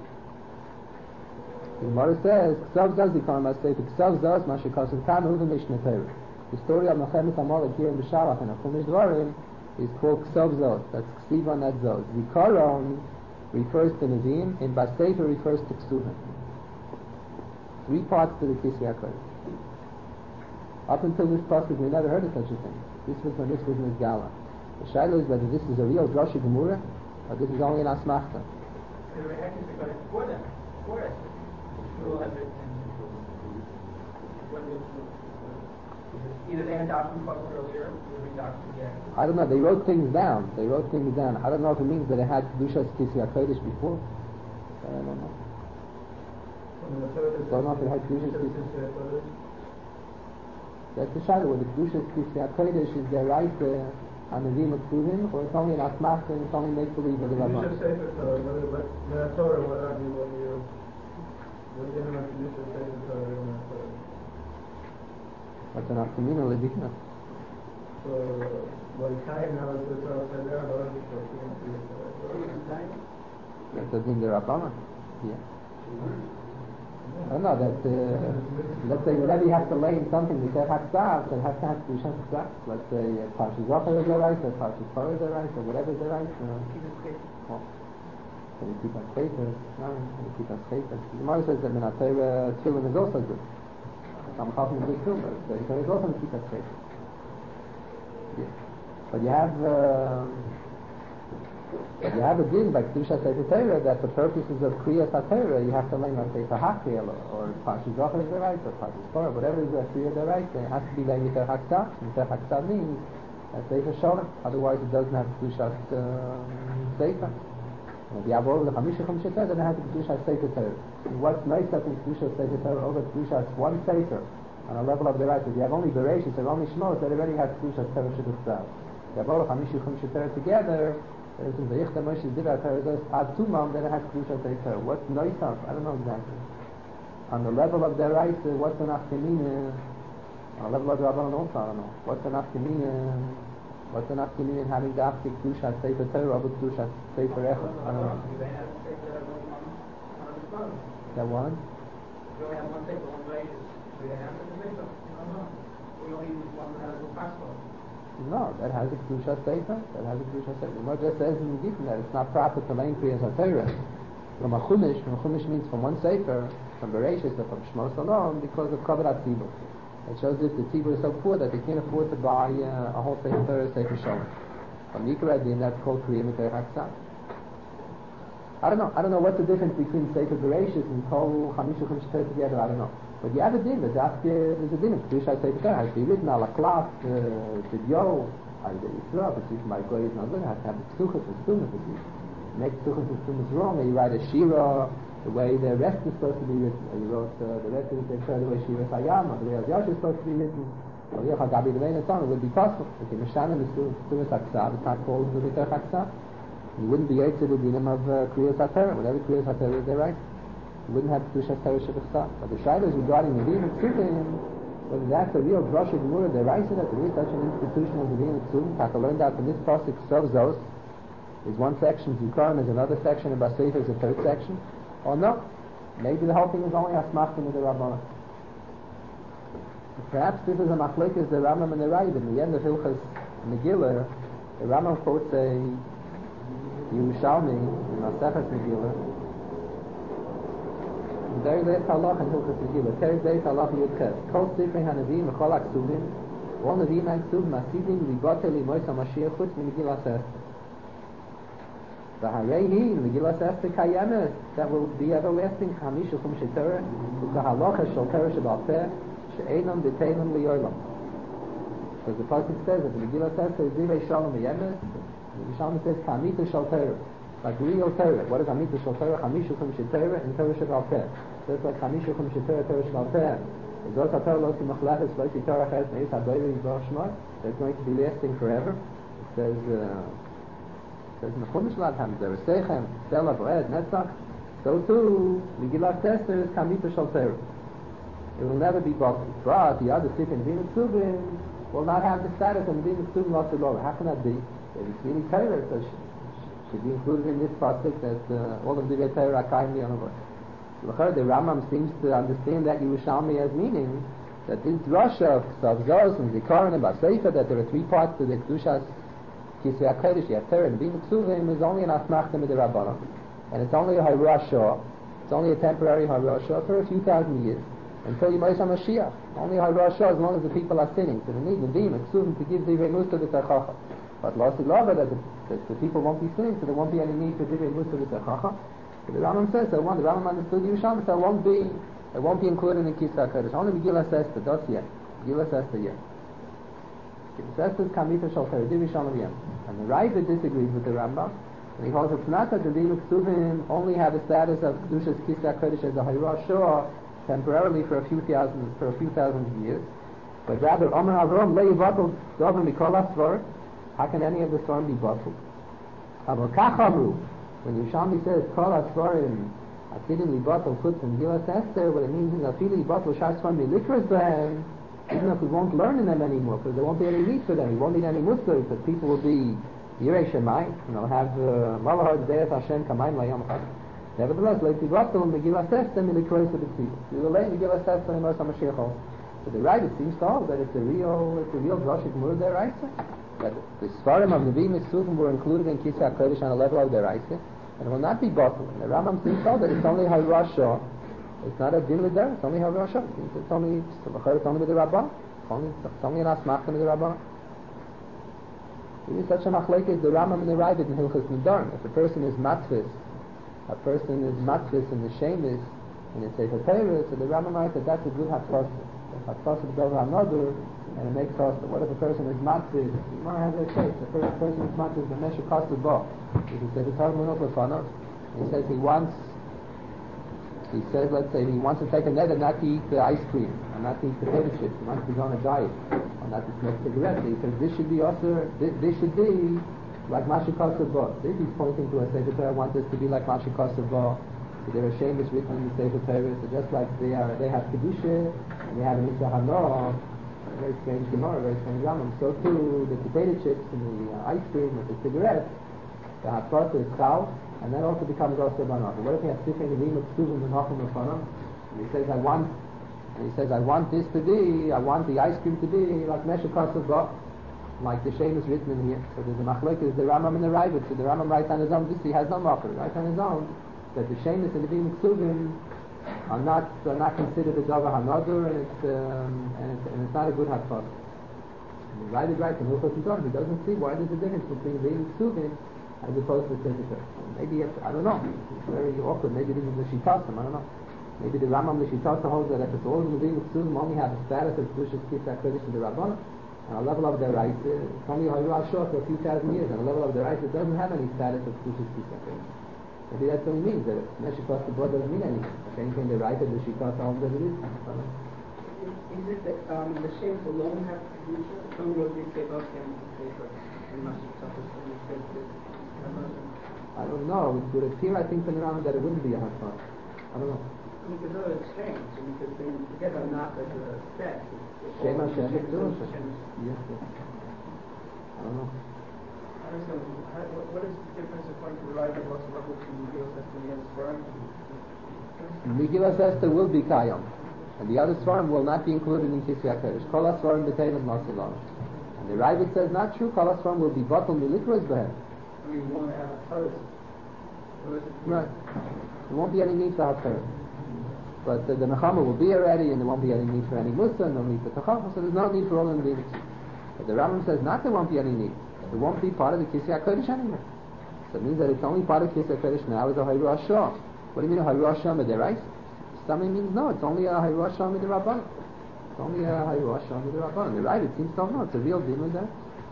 The Gemara says, Ksov Zos Yikaron B'Sefer, Ksov Zos Mashikosim Tam Uva Mishneh Torah. The story of Milchemes Amalek here in the Shalach and Chumash Dvarim is called Ksov Zos. That's Ksiva Net Zos. Zikaron refers to Nevi'im, and B'Sefer refers to Ksuvim. Three parts to the Kisvei HaKodesh. Up until this pasuk, we never heard of such a thing. This was when this was Nizgala. The Shaila is whether this is a real Drosha Gemura, or this is only an Asmachta. They were actually because before that, before that, people have written either they had doctrine published earlier, or they doctrine again. I don't know, they wrote things down. They wrote things down. I don't know if it means that they had Kedushas Kisvei HaKodesh before. I don't know. I don't know if it had Kedushas Kisvei HaKodesh. That's the Shaila, whether Kedushas Kisvei HaKodesh is their right uh, on the Nevi'im of Ksuvim, or it's only an Asmachta and it's only make-believe of the Rabbah. Kedusha Sefer Torah, what Torah, what are you, what you, what you know, Kedusha Sefer Torah, what Torah. That's an Afkamina Ledikna. So, what you kind of know is the Torah said there, but I'm just looking into it. That's a Din the Rabbah. Yeah. I don't know, that, uh, let's say whenever you have to lay in something, we say Haksav, then have to have Kedusha Haksav. Let's say uh, Parshas Zohar is their right, or Parshas Torah is their right, or whatever is their right. Uh, well, Can you keep us safer? No, can you keep us safer? The Gemara says that Minatera Tefillin is also good. Some Chacham is good too, but Sefer is also to keep us safer. Yeah. But you have, uh, but you have a din by Kedusha Sefer Torah that for purposes of Kriyas HaTorah you have to learn on Sefer HaKriel or Parshas Zohar Deraisa or Parshas Torah, whatever is a Kriya Deraisa, it has to be learned Miter Haksav. Miter Haksav means that Sefer Sholem, otherwise it doesn't have Kedusha uh, Sefer. If you have all the Chamisha Chamisha Torah, then it has to Kedusha Sefer Torah. What's nice about Kedusha Sefer Torah over Kedusha one Sefer on a level of the right? If you have only Bereshit or only Shmos, that already has Kedusha Torah Shebechsav. If you have all the Chamisha Chamisha Torah together, for instance, the Yichta Moshe Dira Torah does add Tumam, then it has Kedusha Sefer Torah. What's nice of? I don't know exactly. On the level of the right, what's the Nafkamina? On the level of the Rabban also, I don't know. What's the Nafkamina? What's the Nafkamina in having the Aftik Kedusha Sefer Torah over Kedusha Sefer Echad? I don't know. That one? We only have one paper, one grade. We have the paper. We only use one that has a passport. No, that has a Kedusha Sefer. That has a Kedusha Sefer. The Gemara just says in the Gittin that it's not proper to learn Kriyas HaTorah from a Chumash. From a Chumash means from one Sefer, from Bereshit or from Shmos alone, because of Kavod HaTzibur. It shows that the Tzibur is so poor that they can't afford to buy uh, a whole Sefer Torah, Sefer Sholem. From Yikra Din, that's called Kriya Miter Haksav. I don't know. I don't know what's the difference between Sefer Bereshit and Kol Chamisha Chamisha Torah together. I don't know. But you have a din. There's a din. Kedusha Sefer Torah has to be written al a cloth, to yo, al the Yisrael. If it's my goy is not good, it has to have the psuchas and stumas. If you make psuchas and stumas wrong, or you write a shira the way the rest is supposed to be written, or you wrote uh, the rest of the Sefer Torah the way Shira Hayam, or the way Yash is supposed to be written, or Yechad Gabi the way it's on, it would be possible. If you Mishnah the stumas Haksav, it's not called the Miter Haksav. You wouldn't be able to the dinam of uh, Kriyas HaTorah. Whatever Kriyas HaTorah is there, right? You wouldn't have Kedusha Torah Shebechsav. But the Shaila is regarding the Din of Ksuvim, whether that's a real Rosh Gemurah deraisa, that there is such an institution as the Din of Ksuvim. Taka learned out from this pasuk Sov Zos is one section, Zikaron is another section, and Baseifa is a third section. Or no, maybe the whole thing is only Asmachtim with the Rabbanah. Perhaps this is a machlekes the Rambam and the Rav. In the end of Hilchas Megillah, the Rambam quotes a Yerushalmi in Masechet Megillah. There is halach in Hilchas Megillah. There is halach Yudches. Kol Sifrei Hanavim Mechol HaKsuvim. All Navim and Ksuvim Masidim Libote Limois HaMashiach Chutz Megillas Esther. V'harei Megillas Esther Kayemes, that will be everlasting. Chamisha Chumshe Torah U'kahalocha Shel Torah Shebal Peh She'enam B'Teinim Li'olam. Because the pasuk says that the Megillas Esther is Zivei Shalom Yemes. The Shalom says Chamita Shel Torah, like real Torah. What is Chamita Shel Torah? Chamisha Chumshe Torah and Torah Shebal Peh. So it's like Chamisha Chumshe Torah, Torah Shebal Peh. It's also Torah Lo Simachlachas Lo Si Torah Ches Meis Habayri Yisrael Shmot. That's going to be lasting forever. It says. Uh, Says in the Chumash a lot of times, there is Sechem, Sela, Boed, Netzach. So too, Megillas Esther is Kamita Shel Torah. It will never be bottled. But the other Sifin, Din Ksuvim, will not have the status of Din Ksuvim Lo Silora. How can that be? If it's really Torah, so it should be included in this pasuk that uh, all of the Torah are kindly on the word. The Rambam seems to understand that Yerushalmi as meaning that this Rosh of Ksavzos and Zikaron and Baseifa, that there are three parts to the Kedushas Kisvei HaKodesh, you have Torah and Bim Ksuvim, is only an Asmachtim with the Rabbanon. And it's only a Harashah, it's only a temporary Harashah for a few thousand years, until Yimos HaMashiach. Only a Harashah as long as the people are sinning. So they need the Bim Ksuvim to give Divrei Musa V'Techacha. But Losi Lava, that the, that the people won't be sinning, so there won't be any need for Divrei Musa V'Techacha. So the Rambam says, so one, the Rambam understood Yerushalmi, so it won't be, it won't be included in Kisvei HaKodesh. Only Megillas Esther, that's yet. Megillas Esther yet. Esther is Kamita Shel Torah, Divrei Shalom Yem. And the Raiva disagrees with the Rambam, and he holds it's not that the Din Ksuvim only have the status of Kedushas Kisvei HaKodesh as a Hayrashah temporarily for a few thousand for a few thousand years, but rather Omer Avrom Lei Batel Dovim Mikol HaSvar. How can any of the storm be bottled? Avol Kach Amru, when Yerushalmi says Kol HaSvarim Asidim Li Batel Chutz and Megillas Esther, what it means is Afili Batel Shar Svarim Likras Behem. Even if we won't learn in them anymore, because there won't be any need for them, we won't need any Muslims, but people will be Yirei Shemayim, and they'll have Malahar Zeyat Hashem Kamayim Layam Chad. Nevertheless, like the Batel and Megillas Esther, Milikrois of the Tzibur. We will lay Megillas Esther and Moshe HaMashiach also. So the right, it seems to hold that it's a real, it's a real Rosh Gemurah deraisa. That the Svarim of Nevi'im Ksuvim were included in Kisvei HaKodesh on a level of deraisa. and it will not be bottled. The Rambam seems to that it's only Harasha. It's not a din with there. It's only Harasha. It's only it's only with the Rabbah. It's only it's only an asmach with the Rabbah. It is such a machlekes the Rambam and the Ravid in Hilchos Nedarim. If a person is matvis, a person is matvis in the shemis and it's a Torah, so the Rambam writes that that's a good hatfasa. Hatfasa does another, and it makes us. What if a person is matvis? You might have a case. A person is matvis the mesha kosted bo. He says it's hard enough with fun. He says he wants. He says, let's say, he wants to take a net and not to eat uh, ice cream, and not to eat potato chips. He wants to go on a diet, or not to smoke cigarettes. He says this should be also. This, this should be like Masha Kosov Bo. This is pointing to a Sefer Torah. I want this to be like Masha Kosov Bo. So there are shemis written in the Sefer Torah. So just like they are, they have kedusha and they have an Isra Hanoah. Very strange Gemara, very strange Rambam. So too, the potato chips and the uh, ice cream and the cigarettes, the hatfasa is chal. And that also becomes also banach. What if he has different redeemed students and hacham and he says, I want, and he says, I want this to be, I want the ice cream to be like Mesha Kosov Bo, like the Shem is written in here. So there's a machlokes, the Rambam and the Ravid. So the Rambam writes on his own. This he has no macher. Writes on his own that the Shem and the redeemed students are not are not considered a davar hanadur, and it's um, and it's and it's not a good hatfas. The Ravid writes in Hilchos Nedarim. He doesn't see why there's a difference between redeemed students as opposed to Sefer. Maybe it's, I don't know. It's very awkward. Maybe this is the Shitasam. I don't know. Maybe the Rambam the Shitasam holds that if it's all the Levim Ksuvim only have the status of Kedushas Kisah Kodesh to the Rabbana, and a level of their rights, it's only Hayu Ashur for a few thousand years, and a level of their rights it doesn't have any status of Kedushas Kisah Kodesh. Maybe that's what it means. That Meshach Kosov Bo doesn't mean anything. If anything, the right of the Shitasam holds that it is. Is it that um, the Shems alone have Kedusha? Some of these say both can say for and Mashiach Kosov Bo says that. I don't know. It would appear, I think, from the Rambam that it wouldn't be a hatfas. I don't know. Because they're exchange, because they together not as a set. Shem Hashem Kedusha. Yes, yes. I don't know. I understand. How- What what is the difference according to the right of what's level between Megillah Esther and the other Svarim? Megillah Esther will be Kayam, and the other Svarim will not be included in Kisya Kodesh. Kol HaSvarim B'Teilim Masalam. And the Ravid says not true. Kol HaSvarim will be Batal Milikros Behem. I mean, one have a first. Right. There won't be any need for Haftarah. But uh, the Nechama will be already, and there won't be any need for any Musa, no need for Techachah, so there's no need for all the Nevi'im. But the Rambam says not there won't be any need. It won't be part of the Kisya Kodesh anymore. So it means that it's only part of Kisya Kodesh now is a Hayru Ashah. What do you mean a Hayru Ashah Mid'erais? Something means no, it's only a Hayru Ashah Mid'Rabbanan. It's only a Hayru Ashah Mid'Rabbanan. You're right, it seems so no, it's a real din with that.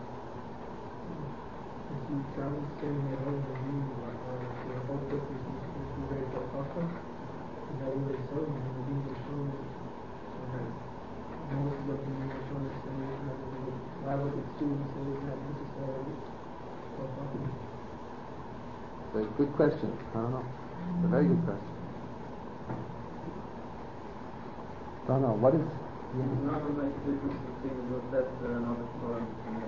It's a good question. I don't know. It's a very good question. I don't know. What is... Yeah. Not a make a difference between the best and other Svarim.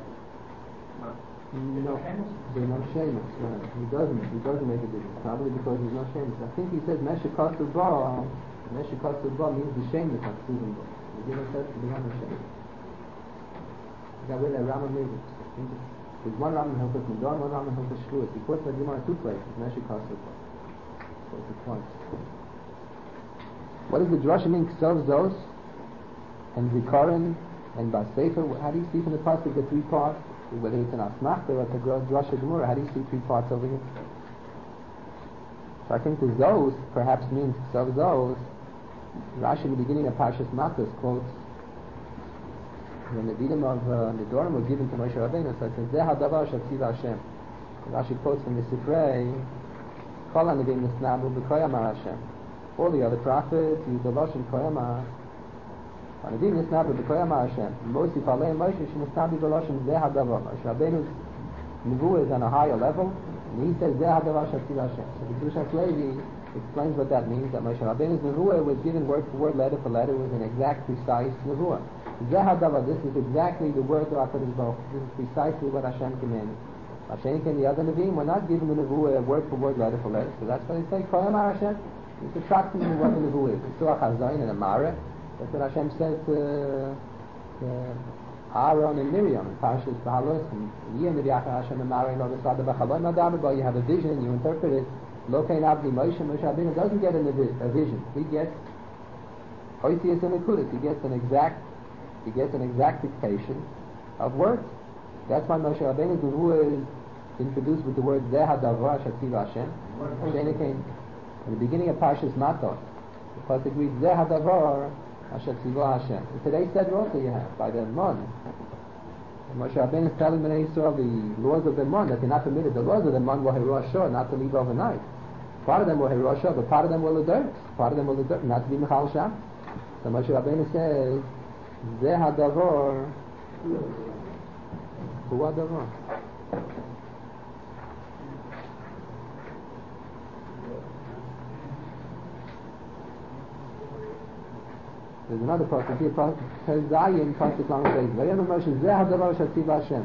No, there's no shemus. Right. He doesn't. He doesn't make a difference. Probably because there's no shemus. I think he says Meshach Kosov Bo. Meshach Kosov Bo means the shemus of Ksuvim Bo. The Gimel says to be on the shemus. That way the Rambam made it. I think there's one Rambam in Hilchos Nedarim, one Rambam in Hilchos Shluas. He puts the Gemara two places. Meshach Kosov Bo. So it's a point. What does the drasha mean? Ksov Zos and Zikaron and Basefer. How do you see from the pasuk the three parts? Whether it's an Asmachta or it's a drasha Gemara, how do you see three parts over here? So I think the Zos perhaps means Ksov Zos. Rashi in the beginning of Parshas Makkos quotes when the Nevi'im of uh, Nedarim were given to Moshe Rabbeinu. So it says Zeh hadavar shatziva Hashem. Rashi quotes from the Sifrei Kol HaNevi'im nisnamu b'koyamar Hashem. All the other prophets use the lashon koyamar. HaNevi'im nisnamu b'koyamar Hashem. Mosif Aleim Moshe shenisnamu b'lashon Zeh hadavar. Moshe Rabbeinu's nevuah is on a higher level, and he says Zeh hadavar shatziva Hashem. So the Kedushas Levi explains what that means, that Moshe Rabbeinu's nevuah was given word for word, letter for letter, was an exact, precise nevuah. Zeh hadavar, this is exactly the word of HaKadosh Baruch Hu. This is precisely what Hashem commanded. Hashem and the other Nevi'im were not given the nevuah word for word, letter for letter. So that's why they say Koyamar Hashem. It's approximately what the nevuah is. It's Surah Chazayin and Amara. That's what Hashem says to, to Aaron and Miriam in Parshas Bahalos. And you have a vision, you interpret it. Lokein Avni Moshe, Moshe Rabbeinu doesn't get a, a vision. He gets Oisius and Nekudas. He gets an exact, he gets an exact dictation of words. That's why Moshe Rabbeinu's Nevuah is introduced with the word Zeh HaDavar Asher Tziva Hashem. Moshe came in the beginning of Parshas Matot. The pasuk reads Zeh HaDavar Asher Tziva Hashem. And today said also you have by the Mon. Moshe Rabbeinu is telling Bnei Yisrael the laws of the Mon, that they're not permitted. The laws of the Mon were Hirosh Shor, not to leave overnight. Part of them were Hirosh Shor, but part of them were L'Dirt. Part of them were L'Dirt, not to be Mechal Sham. So Moshe Rabbeinu says, Zeh HaDavar Hu HaDavar. There's another pasuk here, Pasuk Zayin, Pasuk Lang says, Vayenu Moshe Zeh HaDavar Asher Tziva Hashem.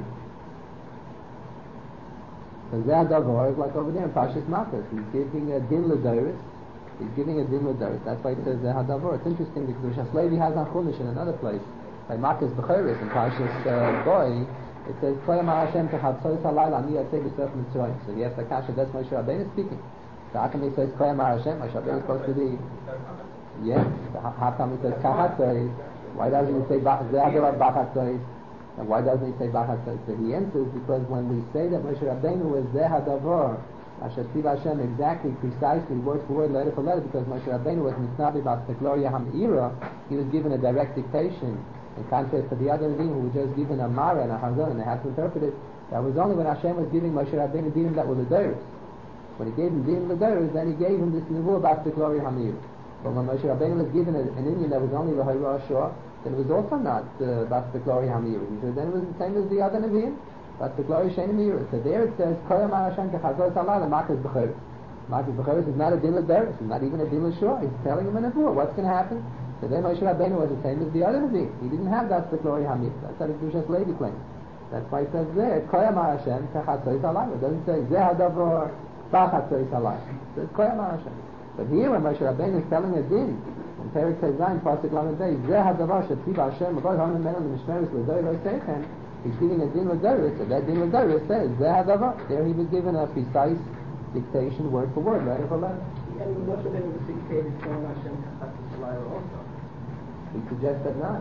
So Zeh HaDavar is like over there in Parshas Matos. He's giving a din l'dairis. He's giving a din l'dairis. That's why it says Zeh HaDavar. It's interesting because Rosh Haslevi has on Chumash in another place. By Matos B'Cheres in Parshas uh, Boy, it says, Koy Amar Hashem Techatzos Halayla Ani Yatzei B'Sef Mitzrayim. So he has the kasha, that's Moshe Rabbeinu speaking. So how come he says Koy Amar Hashem? Moshe Rabbeinu is supposed to be... Yes, how come he says Kachatzos? Why doesn't he say Zeh HaDavar Bachatzos? And why doesn't he say Bachatzos? So he answers, because when we say that Moshe Rabbeinu was Zeh HaDavar Asher Tziva Hashem exactly, precisely, word for word, letter for letter, because Moshe Rabbeinu was Mitznabi about the Gloria Ham'ira, he was given a direct dictation. In contrast to the other Nevi'im who were just given a Mara and a Hazon and they had to interpret it, that was only when Hashem was giving Moshe Rabbeinu dinim that were L'Deiros. When he gave him dinim L'Deiros, then he gave him this Nevuah about the Gloria Ham'ira. But when Moshe Rabbeinu was given a, an Indian that was only L'Hayra Shor, then it was also not uh, about the Gloria Ham'ira. He said then it was the same as the other Nevi'im. That's the Gloria Shein Ham'ira. So there it says, Koy Amar Hashem Techazos Halayla Makas B'Cheres. Makas B'Cheres is not a din L'Deiros. It's not even a din L'Shor. He's telling him a Nevuah. What's going to happen? So then Moshe Rabbeinu was the same as the other Nevi'im. He didn't have that the Gloria Hamir. That's how the Kedushas Levi claims. That's why it says there, Koy Amar Hashem Techatzos Halayla. It doesn't say Zeh HaDavar Bachatzos Halayla. It says Koy Amar Hashem. But here when Moshe Rabbeinu is telling a din, in Perek Tezayin, Pasuk Lamed Bey, Zeh HaDavar Shetziva Hashem L'Goy Honim Menu L'Mishmeres L'Doy Lo Seichem, he's giving a din L'Doyros, so that din L'Doyros says Zeh HaDavar. There he was given a precise dictation, word for word, letter for letter. And Moshe Rabbeinu was dictated Koy Amar Hashem Techatzos Halayla also. We suggest that not.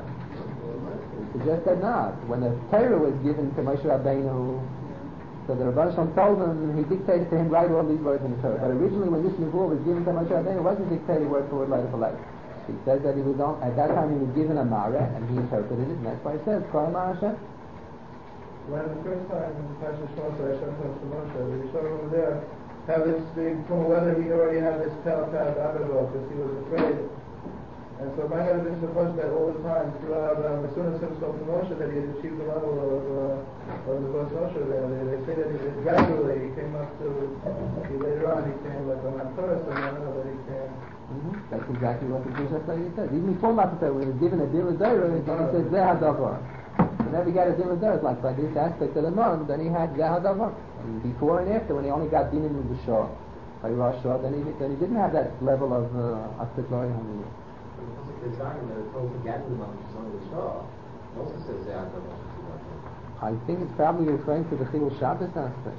We suggest that not. When the Torah was given to Moshe Rabbeinu, so the Rebbe Shalom told him, he dictated to him, write all these words in the Torah. But originally when this Nevuah was given to Moshe Rabbeinu, it wasn't dictated word for word, letter for letter. He says that he was on, at that time he was given a Mara, and he interpreted it, and that's why it says, Koy Amar Hashem. When the first time in Parshas Shmos, Hashem comes to Moshe, we saw over there, have this big, whether he already had this telltale Abedov, because he was afraid. And so my God is supposed that all the time throughout um, as soon as himself to Moshe that he had achieved the level of, uh, of the first Moshe there. They, they say that he, gradually he came up to, he, later on he came like on that first and then that he came. Mm-hmm. That's exactly what the Kedushas Levi says. Even before Matzah, when he was given a din l'Deiros, then he said Zeh HaDavar. Whenever he got a din l'Deiros, like by this aspect of the Mon, then he had Zeh HaDavar. And before and after, when he only got dinim in the Shor, by Rosh Shor, then he, then he didn't have that level of uh, Astikloria Hamir. I think it's probably referring to the Chilul Shabbos aspect.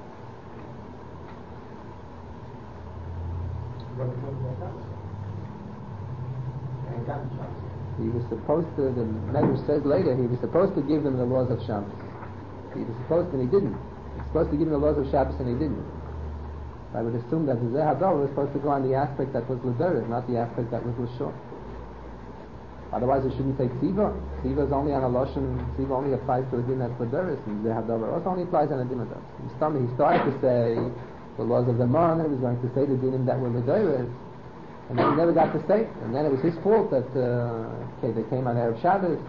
He was supposed to, the Medrash says later, he was supposed to give them the laws of Shabbos. He was supposed to, and he didn't. He was supposed to give them the laws of Shabbos, and he didn't. I would assume that the Zeh HaDavar was supposed to go on the aspect that was L'Deiros, not the aspect that was L'Shor. Otherwise, it shouldn't say Tziva. Tziva is only on a Lashon. Tziva only applies to a din that's L'Deiros, and Zeh HaDavar also only applies on a din that's. He started to say the laws of the Mon, and he was going to say the dinim that were L'Deiros, and then he never got to say it. And then it was his fault that uh, okay, they came on Erev Shabbos,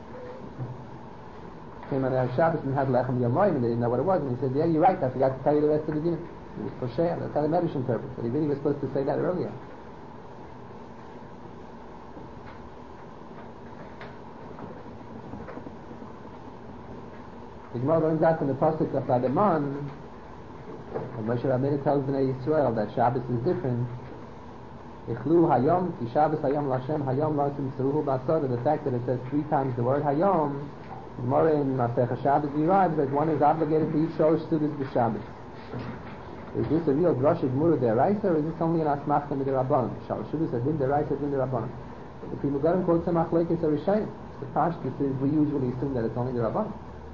came on Erev Shabbos and had Lechem Yomayim, and they didn't know what it was. And he said, yeah, you're right, I forgot to tell you the rest of the dinim. It was for Shea. That's how the Medrash interprets it. He really was supposed to say that earlier. The Gemara learns out from the pasuk of Adaman, when Moshe Rabbeinu tells Bnei Yisrael that Shabbos is different. Ichlu Hayom, Ki Shabbos Hayom L'Hashem Hayom L'Asim Tzuruhu B'Asada. The fact that it says three times the word Hayom, the Gemara in Masechah Shabbos derives that one is obligated to eat Sholosh Sudas b'Shabbos. Is this a real drasha gmura deraisa, or is this only an asmachta midirabbanan? Shalashudus adin deraisa adin derabanan. The Pri Megadim quotes some machlekes arishayin. The Pashtus is we usually assume that it's only the rabbanan.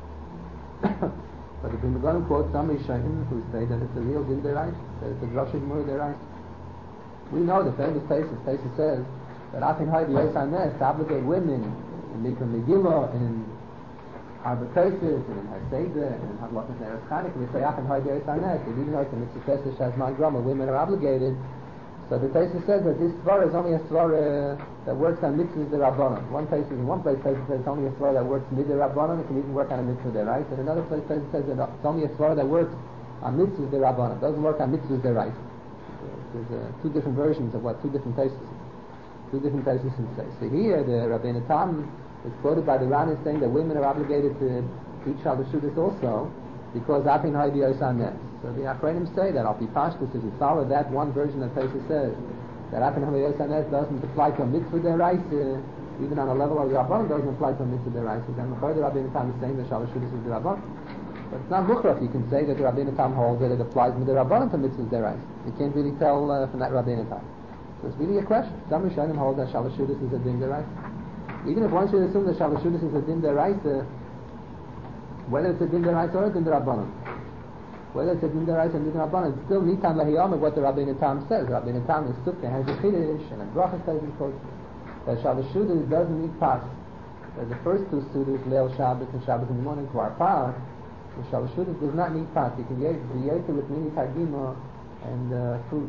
But the Pri Megadim quotes some rishayin who say that it's a real din deraisa, that it's a drasha gmura deraisa. We know the famous places. Places says that Afin Hay B'Yosai to obligate women in Mikra Megillah, in Arbitration, and in Haseda, and in Hadlachas Neres Chanukah. We say Afin Hay B'Yosai Nes. Even though it's a mitzvah that has man grama, women are obligated. So the place says that this svara is only a svara that works on mitzvahs derabbanan. One place in one place says it's only a svara that works mid derabbanan. It can even work on a mitzvah deraisa. And another place says that it's only a svara that works on mitzvahs derabbanan. It doesn't work on mitzvahs deraisa. There's uh, two different versions of what two different places, two different places say. So here, the Rabbeinu Tam is quoted by the Ran saying that women are obligated to eat Shalashudis also because Afin Hay B'Yosai Nes. So the Achronim say that Al Pi Pashtus, if you follow that one version that Pesach says that Afin Hay B'Yosai Nes doesn't apply to a mitzvah deraisa, even on a level of the Rabbanan doesn't apply to a mitzvah deraisa. Then the Rabbeinu Tam is saying that Shalashudis is the Rabbanan. But it's not mukhraf. You can say that the Rabbeinu Tam holds that it applies to the Rabbanan to mitzvahs deraisa. You can't really tell uh, from that Rabbeinu Tam. So it's really a question. Some Rishonim hold that Shalashudis is a din deraisa. Even if one should assume that Shalashudis is a din deraisa, whether it's a din deraisa or a din Rabbanan, whether it's a din deraisa or a din Rabbanan, it's still nitan lahiyam of what the Rabbeinu Tam says. Rabbeinu Tam is sukkah, has a chiddush, and a bracha says in quote that Shalashudis doesn't need pas. That the first two sudas, Leil Shabbos and Shabbos in the morning, to our pas. The Shalashudis does not need pas. You can be ate with mini targima and uh, fruit.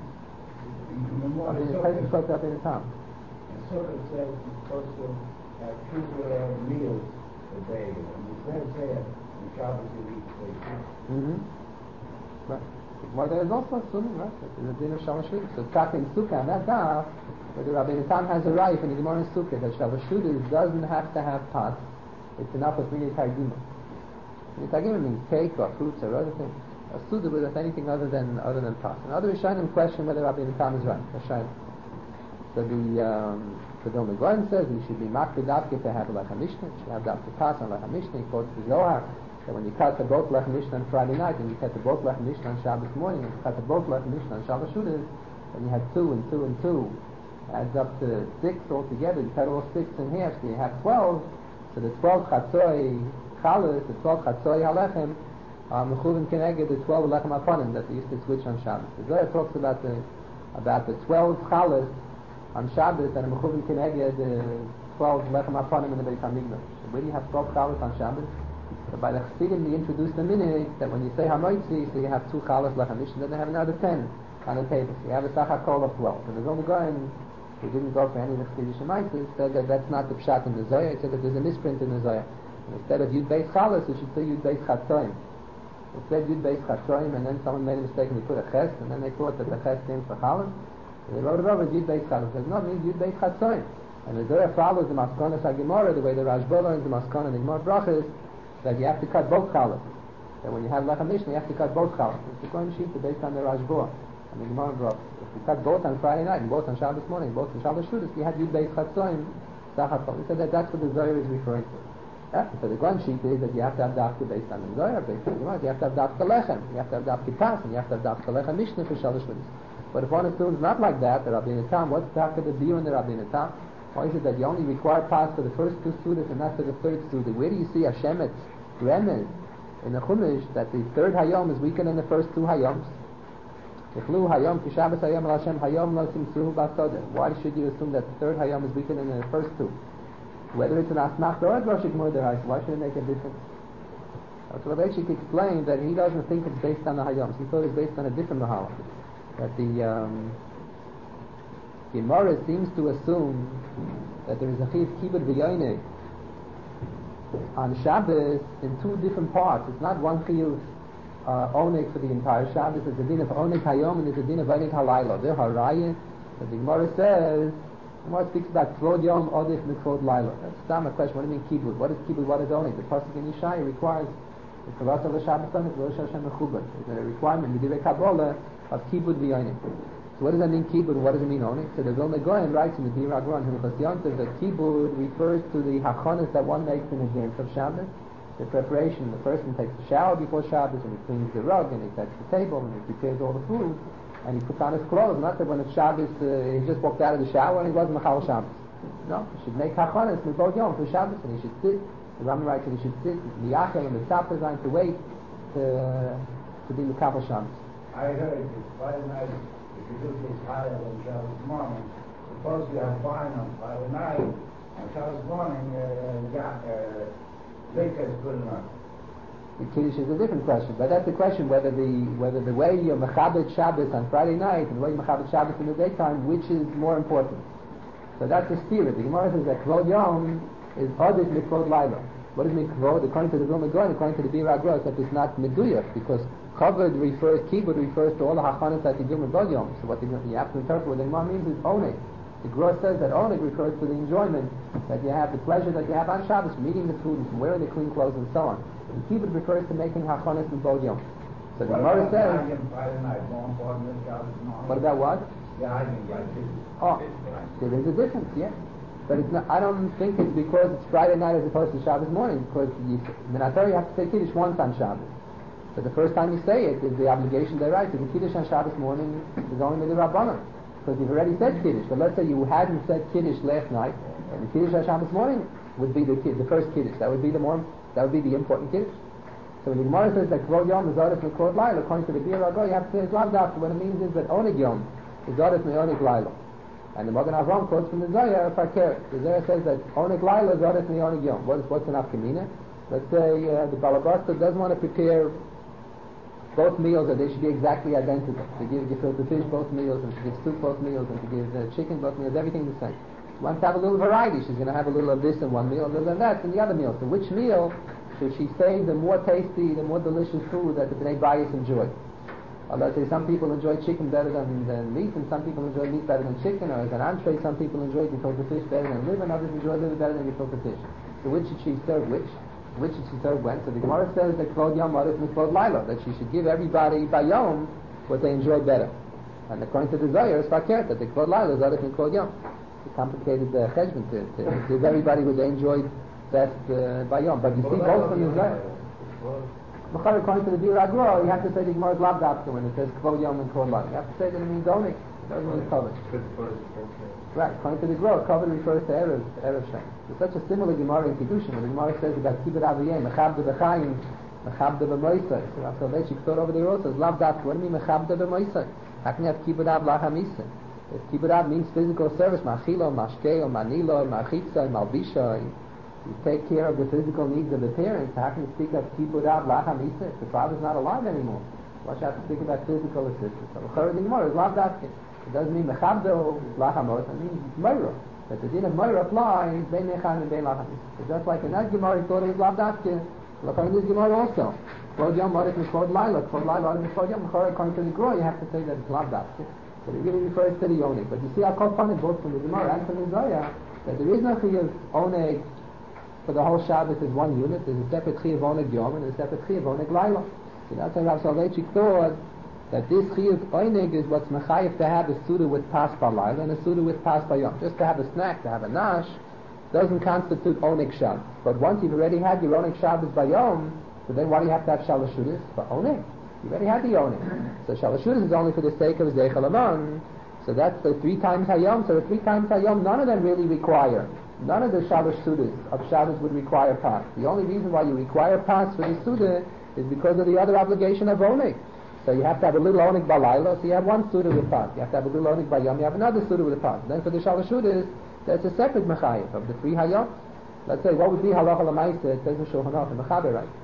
I mean, it's places close up in the town. And so it says you're supposed to have two uh, meals a day. And instead of saying in Shabbos you eat three. Mm-hmm. Right. Well, there is also assuming, right? There's a din of Shalashudis. So Tzaka in Sukkah, and that daf, where the Rabbeinu Tam has a right in the Gemara in Sukkah that Shalashudis doesn't have to have pas. It's enough with mini targima. Nitagim means cake or fruits or other things. A suda with anything other than other than pas. And other Rishonim question whether Rabbeinu Tam is right. Rishonim. So the um, the Vilna Gaon says you should be makbid dafke to have a lechem mishnah. You should have dafke pas on lechem mishnah. He quotes the Zohar that when you cut the both lechem mishnah on Friday night and you cut the both lechem mishnah on Shabbos morning and you cut the both lechem mishnah on Shabbos Shudas, then you have two and two and two adds up to six altogether. You cut all six in half, so you have twelve. So the twelve chatzoi Chalas, the twelve chatzoi halechem, mechuvin keneged the twelve lechem aponim that they used to switch on Shabbos. The Zohar talks about the about the twelve chalas on Shabbos and mechuvin keneged the twelve lechem aponim in the Beit Hamikdash. So where do you have twelve chalas on Shabbos? So by the Chassidim they introduced the minhag that when you say hamoitzi, so you have two chalas lechem mishnah, then they have another ten on the table. So you have a sachakol of twelve. And the Vilna Gaon, who didn't go for any of the Chassidish Shemaitis, said that that's not the pshat in the Zohar. He said that there's a misprint in the Zohar. Instead of Yud Beis Chalas, it should say Yud Beis Chatzoim. It said Yud Beis Chatzoim, and then someone made a mistake and they put a ches, and then they thought that the ches came for Chalas. So they wrote it over as Yud Beis Chalas. It does not mean Yud Beis Chatzoim. And the Zohar follows the Maskonas HaGemara, the way the Rashba learns the Maskon and the Gemara Brachas, that you have to cut both Chalas. That when you have Lechem Mishnah, you have to cut both Chalas. It's the Kohen Sheet based on the Rashba and the Gemara Brachas. If you cut both on Friday night and both on Shabbos morning, both on Shabbos Shudas, you have Yud Beis Chatzoim, Sachakol. He said that that's what the Zohar is referring to. Yeah, so the Gon sheet is that you have to have dafka based on the Zohar, based on the Gemara. You have to have dafka lechem, you have to have dafka pas, and you have to have dafka lechem mishnah for Shalosh Shudas. But if one assumes not like that, the Rabbeinu Tam, what's dafka the deal in the Rabbeinu Tam? Why is it that you only require pas for the first two sudas and not for the third suda? Where do you see Hashemet remez in the Chumash that the third hayom is weaker than the first two hayoms? Ichlu hayom kishabas hayom al Hashem hayom lo simsuhu basodah. Why should you assume that the third hayom is weaker than the first two? Whether it's an asmach or a droshik murderais, why should it make a difference? So Rav Eichik explained that he doesn't think it's based on the hayoms. He thought it's based on a different mahala. That the um, Gemara seems to assume that there is a chiv kibud v'yoyneg on Shabbos in two different parts. It's not one chiv uh, oneg for the entire Shabbos. There's a din of oneg hayom and there's a din of oneg halayla. They're harayah. So the Gemara says, the Gemara speaks about kvod yom odif mitzvot laila. That's not a question. What do you mean kibud? What is kibud? What is oneg? The pasuk in Yishai requires the kavat of the Shabbos oneg v'rosh Hashem mechubad. There's a requirement midivei Kabbalah of kibud v'yoyneg. So what does that mean kibud? What does it mean oneg? So the Vilna Gaon writes in the Birag Ron Hilchos Yontiv that kibud refers to the hachonas that one makes in advance of Shabbos, the preparation. The person takes a shower before Shabbos, and he cleans the rug, and he sets the table, and he prepares all the food, and he puts on his clothes. Not that when it's Shabbos, uh, he just walked out of the shower and he wasn't Mechal Shabbos. No, he should make hachanas mibod yom for Shabbos, and he should sit. The Rambam writes that he should sit miyachel and the top design to wait to to be Mekabel Shabbos. I heard it Friday night. If you do this higher on Shabbos morning, suppose you have wine on Friday night. On Shabbos morning, uh, yeah, uh, liquor is good enough. The Kiddush is a different question, but that's the question whether the whether the way you're Mechabed Shabbos on Friday night and the way you're Mechabed Shabbos in the daytime, which is more important. So that's the steer. The Gemara says that Kvod Yom is Odis Mikvod Laila. What is Mikvod? According to the Vilna Gaon, according to the Bir Agros, that it's not Meduyak, because Kavod refers, Kibud refers to all the Hachanas that you do Mikvod Yom. So what the, you have to interpret what the Gemara means is Oneg. The Gros says that Oneg refers to the enjoyment that you have, the pleasure that you have on Shabbos, from eating the food, and from wearing the clean clothes, and so on. And Kibud refers to making Hachanas Mikvod Yom. So the Gemara says. Friday night, more important than Shabbos morning. What about what? Yeah, I think like this. Oh, there is a difference, yeah. But it's not, I don't think it's because it's Friday night as opposed to Shabbos morning, because you, in the Natar you have to say Kiddush once on Shabbos. But the first time you say it is the obligation they write. So the Kiddush on Shabbos morning is only the Rabbanan, because you've already said Kiddush. But let's say you hadn't said Kiddush last night, and the Kiddush on Shabbos morning would be the the first Kiddush. That would be the more that would be the important Kiddush. So when the Gemara says that Kvod Yom is Zodas Mekod Laila, according to the Bir Agor, you have to say it's Lav Dafka. What it means is that Oneg Yom is Zodas Me'oneg Laila. And the Magen Avram quotes from the Zohar, Fakir. The Zohar says that Oneg Laila Zodas Me'oneg Yom. What is, what's an afkamina? Let's say uh, the Balabasta doesn't want to prepare both meals, and they should be exactly identical. To give gefilte fish both meals, and to give soup both meals, and to give uh, chicken both meals, everything the same. She wants to have a little variety. She's going to have a little of this in one meal, a little of that in the other meal. So which meal should she say the more tasty, the more delicious food that the Bnei Bayis enjoy? Or let's say some people enjoy chicken better than, than meat, and some people enjoy meat better than chicken, or as an entree, some people enjoy gefilte fish better than liver, and others enjoy liver better than gefilte fish. So which should she serve which? Which should she serve when? So the Gemara says that Kvod Yom Arif Mikvod Laila, that she should give everybody by Yom what they enjoy better. And according to the Zohar, it's Fakir, that the Kvod Laila is Arif Mikvod Yom. It's a complicated uh, cheshbon to, to give everybody what they enjoy best uh, by Yom. But you see both from the Zohar. According to the Bir Agro, you have to say the Gemara's Lav Dafka when it says Kvod Yom and Kvod Laila. You have to say that it means Donik. It doesn't mean covered. Right, according to the Gemara, covered refers to Erev, Erev Shem. There's such a similar Gemara in Kiddushin, where the Gemara says about Kibbut Aviyeh, Mechabda B'chaim, Mechabda B'moisai. So Rav Soloveitchik thought over there also, Lav Dafka, what do you mean Mechabda B'moisai? How can you have Kibbut Av Lachamisa? If Kibbut Av means physical service, Ma'achilo, Mashkeo, Manilo, Ma'achitza, Malbisha, you take care of the physical needs of the parents, how can you speak of Kibbut Av Lachamisa if the father's not alive anymore? Why should I have to speak about physical assistance? So the Gemara is Lav Dafka. It doesn't mean mechabdo lachamot. It means moira. That the din of moira applies bein mechan and bein lacham. So just like in that Gemara, he thought it was lav dafke. Look on this Gemara also. Kvod Yom Arif Mikvod Laila. Kvod Laila Arif Mikvod Yom. According to the Gemara, you have to say that it's lav dafke. So it really refers to the oneg. But you see, I'll call funny both from the Gemara and from the Zohar that there is no chiyuv oneg for the whole Shabbos as one unit. There's a separate chiyuv oneg Yom and a separate chiyuv oneg Laila. So that's why Rav Soloveitchik thought that this chiyuv oineg is what's mechayev to have a suda with pas balayla and a suda with pas bayom. Just to have a snack, to have a nash, doesn't constitute oneg Shabbos. But once you've already had your oneg Shabbos bayom, so then why do you have to have shalashudas for oneg? You already had the oneg. So shalashudas is only for the sake of zeichel aman. So that's the three times hayom. So the three times hayom, none of them really require. None of the shalashudas of Shabbos would require pas. The only reason why you require pas for the suda is because of the other obligation of oneg. So you have to have a little onik balayla, so you have one suda with pas. You have to have a little onik bayom, you have another suda with a pas. Then for the shalashudas, that's a separate mechayev of the three hayom. Let's say, what would be halacha l'maisa? It says in Shulchan Aruch, in Mechaber, right?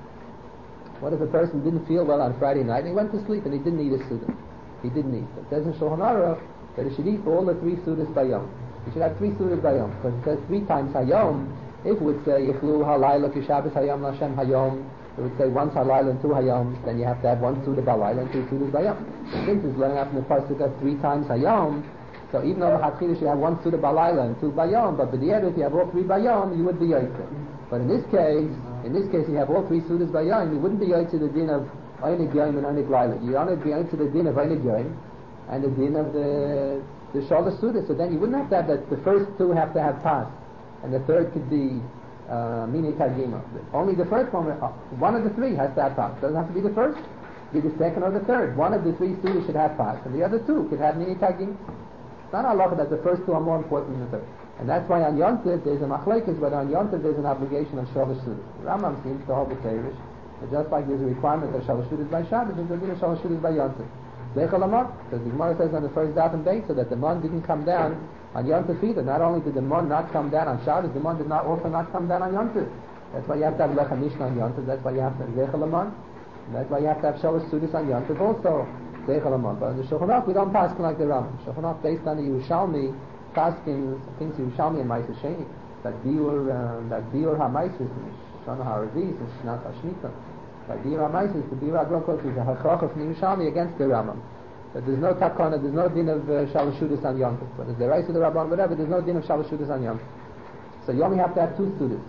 What if a person didn't feel well on Friday night and he went to sleep and he didn't eat a suda? He didn't eat. It says in Shulchan Aruch that he should eat all the three sudas bayom. He should have three sudas bayom, because it says three times hayom. If it would say, Ichlu halayla ki Shabbos hayom l'Hashem hayom, it would say once halayla and two hayom, then you have to have one suda balayla and two sudas bayom. Since it's learning out from the pasuk of three times hayom, so even though the Hatchila should have one suda balayla and two bayom, but with the other, if you have all three bayom, you would be yotzei. But in this case, in this case, you have all three sudas bayom, you wouldn't be yotzei the din of oinig yom and oinig layla. You only be yotzei the din of oinig yom and the din of the the sholas suda. So then you wouldn't have to have that. The first two have to have pas, and the third could be uh, mini tagima. Only the first one, uh, one of the three has to have pas. Doesn't have to be the first, be the second or the third. One of the three sudas should have pas, and the other two could have mini tagima. It's not halacha that the first two are more important than the third. And that's why on Yom Tov there's a machlekes, whether on Yom Tov there's an obligation of Shalosh Sudas. Rambam seems to hold the Teresh, that just like there's a requirement of Shalosh Sudas by Shabbos, there's a din of Shalosh Sudas by Yom Tov. Zeichel Amon, because the Gemara says on the first daf and base, so that the mon didn't come down on Yom Tov either. Not only did the mon not come down on Shabbos, the mon did not also not come down on Yom Tov. That's why you have to have Lechem Mishnah on Yom Tov. That's why you have to have Zeichel Amon. And that's why you have to have Shalosh Sudas on Yom Tov also. Zeichel Amon. But in the Shulchan Aruch we don't pass like the Rambam. Shulchan Aruch based on the Yerushalmi. Paskins, things Yerushalmi and Ma'aser Sheni, that Biur, uh, that Biur HaMaisis, Shana HaRavis, and Shnat HaShnita, that Biur HaMaisis, the Biur HaGrokos is a Hachrocha from Yerushalmi against the Rambam. That there's no takana, there's no din of uh, Shalosh Sudas on Yom Tov. Whether it's the rice of the Rabban, whatever, there's no din of Shalosh Sudas on Yom Tov. So you only have to have two Sudas.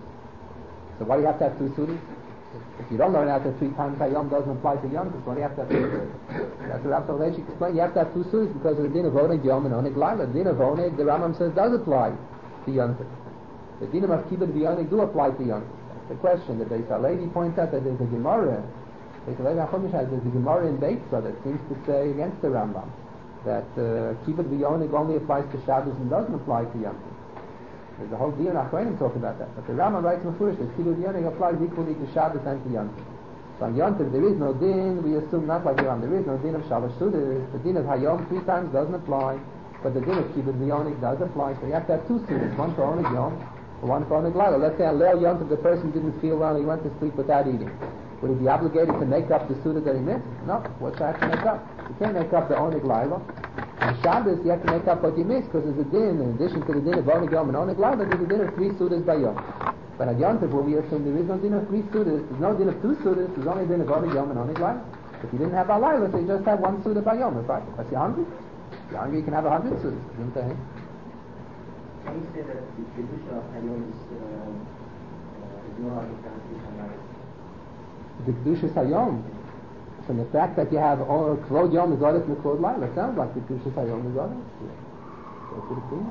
So why do you have to have two Sudas? If you don't learn out there three times Hayom doesn't apply to Yom Tov, so why do you have to have two Sudas? That's what Rabbi Leshi explained. You have to have two Sudas because of the din of Oneg Yom and Oneg Laila. The din of Oneg, the Rambam says, does apply to Yom Tov. The din of Kibbutz V'Oneg do apply to Yom Tov. That's the question. The Beis HaLevi points out that there's a Gemara. Beis HaLevi HaChomish has there's a Gemara in Beitza that seems to say against the Rambam that uh, Kibbutz V'Oneg only applies to Shabbos and doesn't apply to Yom Tov. There's a whole deal in Achronim talk about that. But the Rambam writes in Mefurish that Kibbutz V'Oneg applies equally to Shabbos and to Yom Tov. So on Yom Tov there is no din, we assume not like the Rambam, there is no din of Shalosh Sudas. The din of Hayom three times doesn't apply, but the din of Kibbutz V'Oneg does apply. So you have to have two Sudas, one for Oneg Yom, one for Oneg Laila. Let's say on Leil Yom Tov the person didn't feel well, he went to sleep without eating. Would he be obligated to make up the Suda that he missed? No. What's that to make up? You can't make up the Oneg Laila. On Shabbos you have to make up what you missed, because there's a din, in addition to the din of Oneg Yom and Oneg Laila, there's a din of three Sudas by Yom. But at Yom Tov, we assume there is no din of three Sudas, there's no din of two Sudas, there's only din of Oneg Yom and Oneg Laila. If you didn't have Alayla, so you just have one Suda by Yom, right? But if you're hungry, if you're hungry, you can have a hundred Sudas. Didn't they? Can you say that the tradition of Hayom is, uh, uh, is no longer The Kedushas Hayom, from the fact that you have all Kvod Yom is ordered from the Kvod Laila, it sounds like the Kedushas Hayom is ordered. That's what it seems.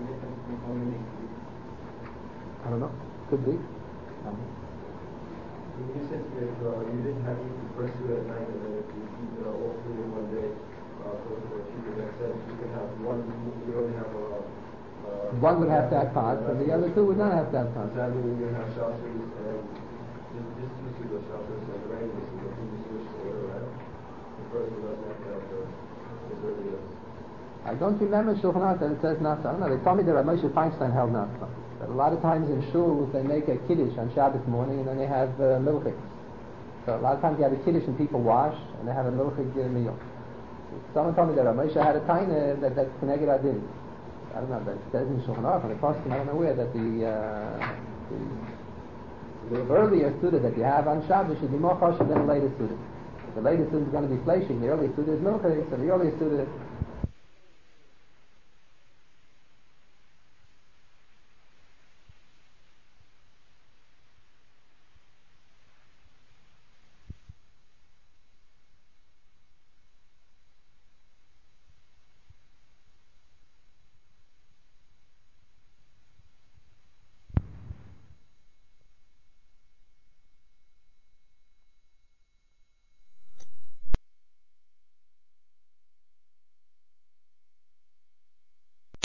I don't know. Could be. Um, You said that uh, you didn't have to eat the first food at night, and then if you eat uh, all three in one day, uh, for for keeping that sense, you can have one. You only have a. Uh, one would have to have pas, and the other two would not have to have pas. Does that mean you have shalosh and just just two sudas of shalosh and the regular sudas, you just switch to order, right? The first one doesn't have to have the the early. I don't remember Shulchan Aruch that it says not. I don't know. They told me that Rav Moshe Feinstein held not. But a lot of times in shul they make a kiddush on Shabbos morning and then they have uh, milchik. So a lot of times you have a kiddush and people wash and they have a milchik uh, meal. Someone told me that Rav Moshe had a taina that that's Keneged Adin. I don't know. That says in Shulchan Aruch on the poskim. I don't know where that the uh, the, the earlier suda that you have on Shabbos should be more chashuv than the later suda. The later suda is going to be fleshing. The earlier suda is milchik. So the earlier suda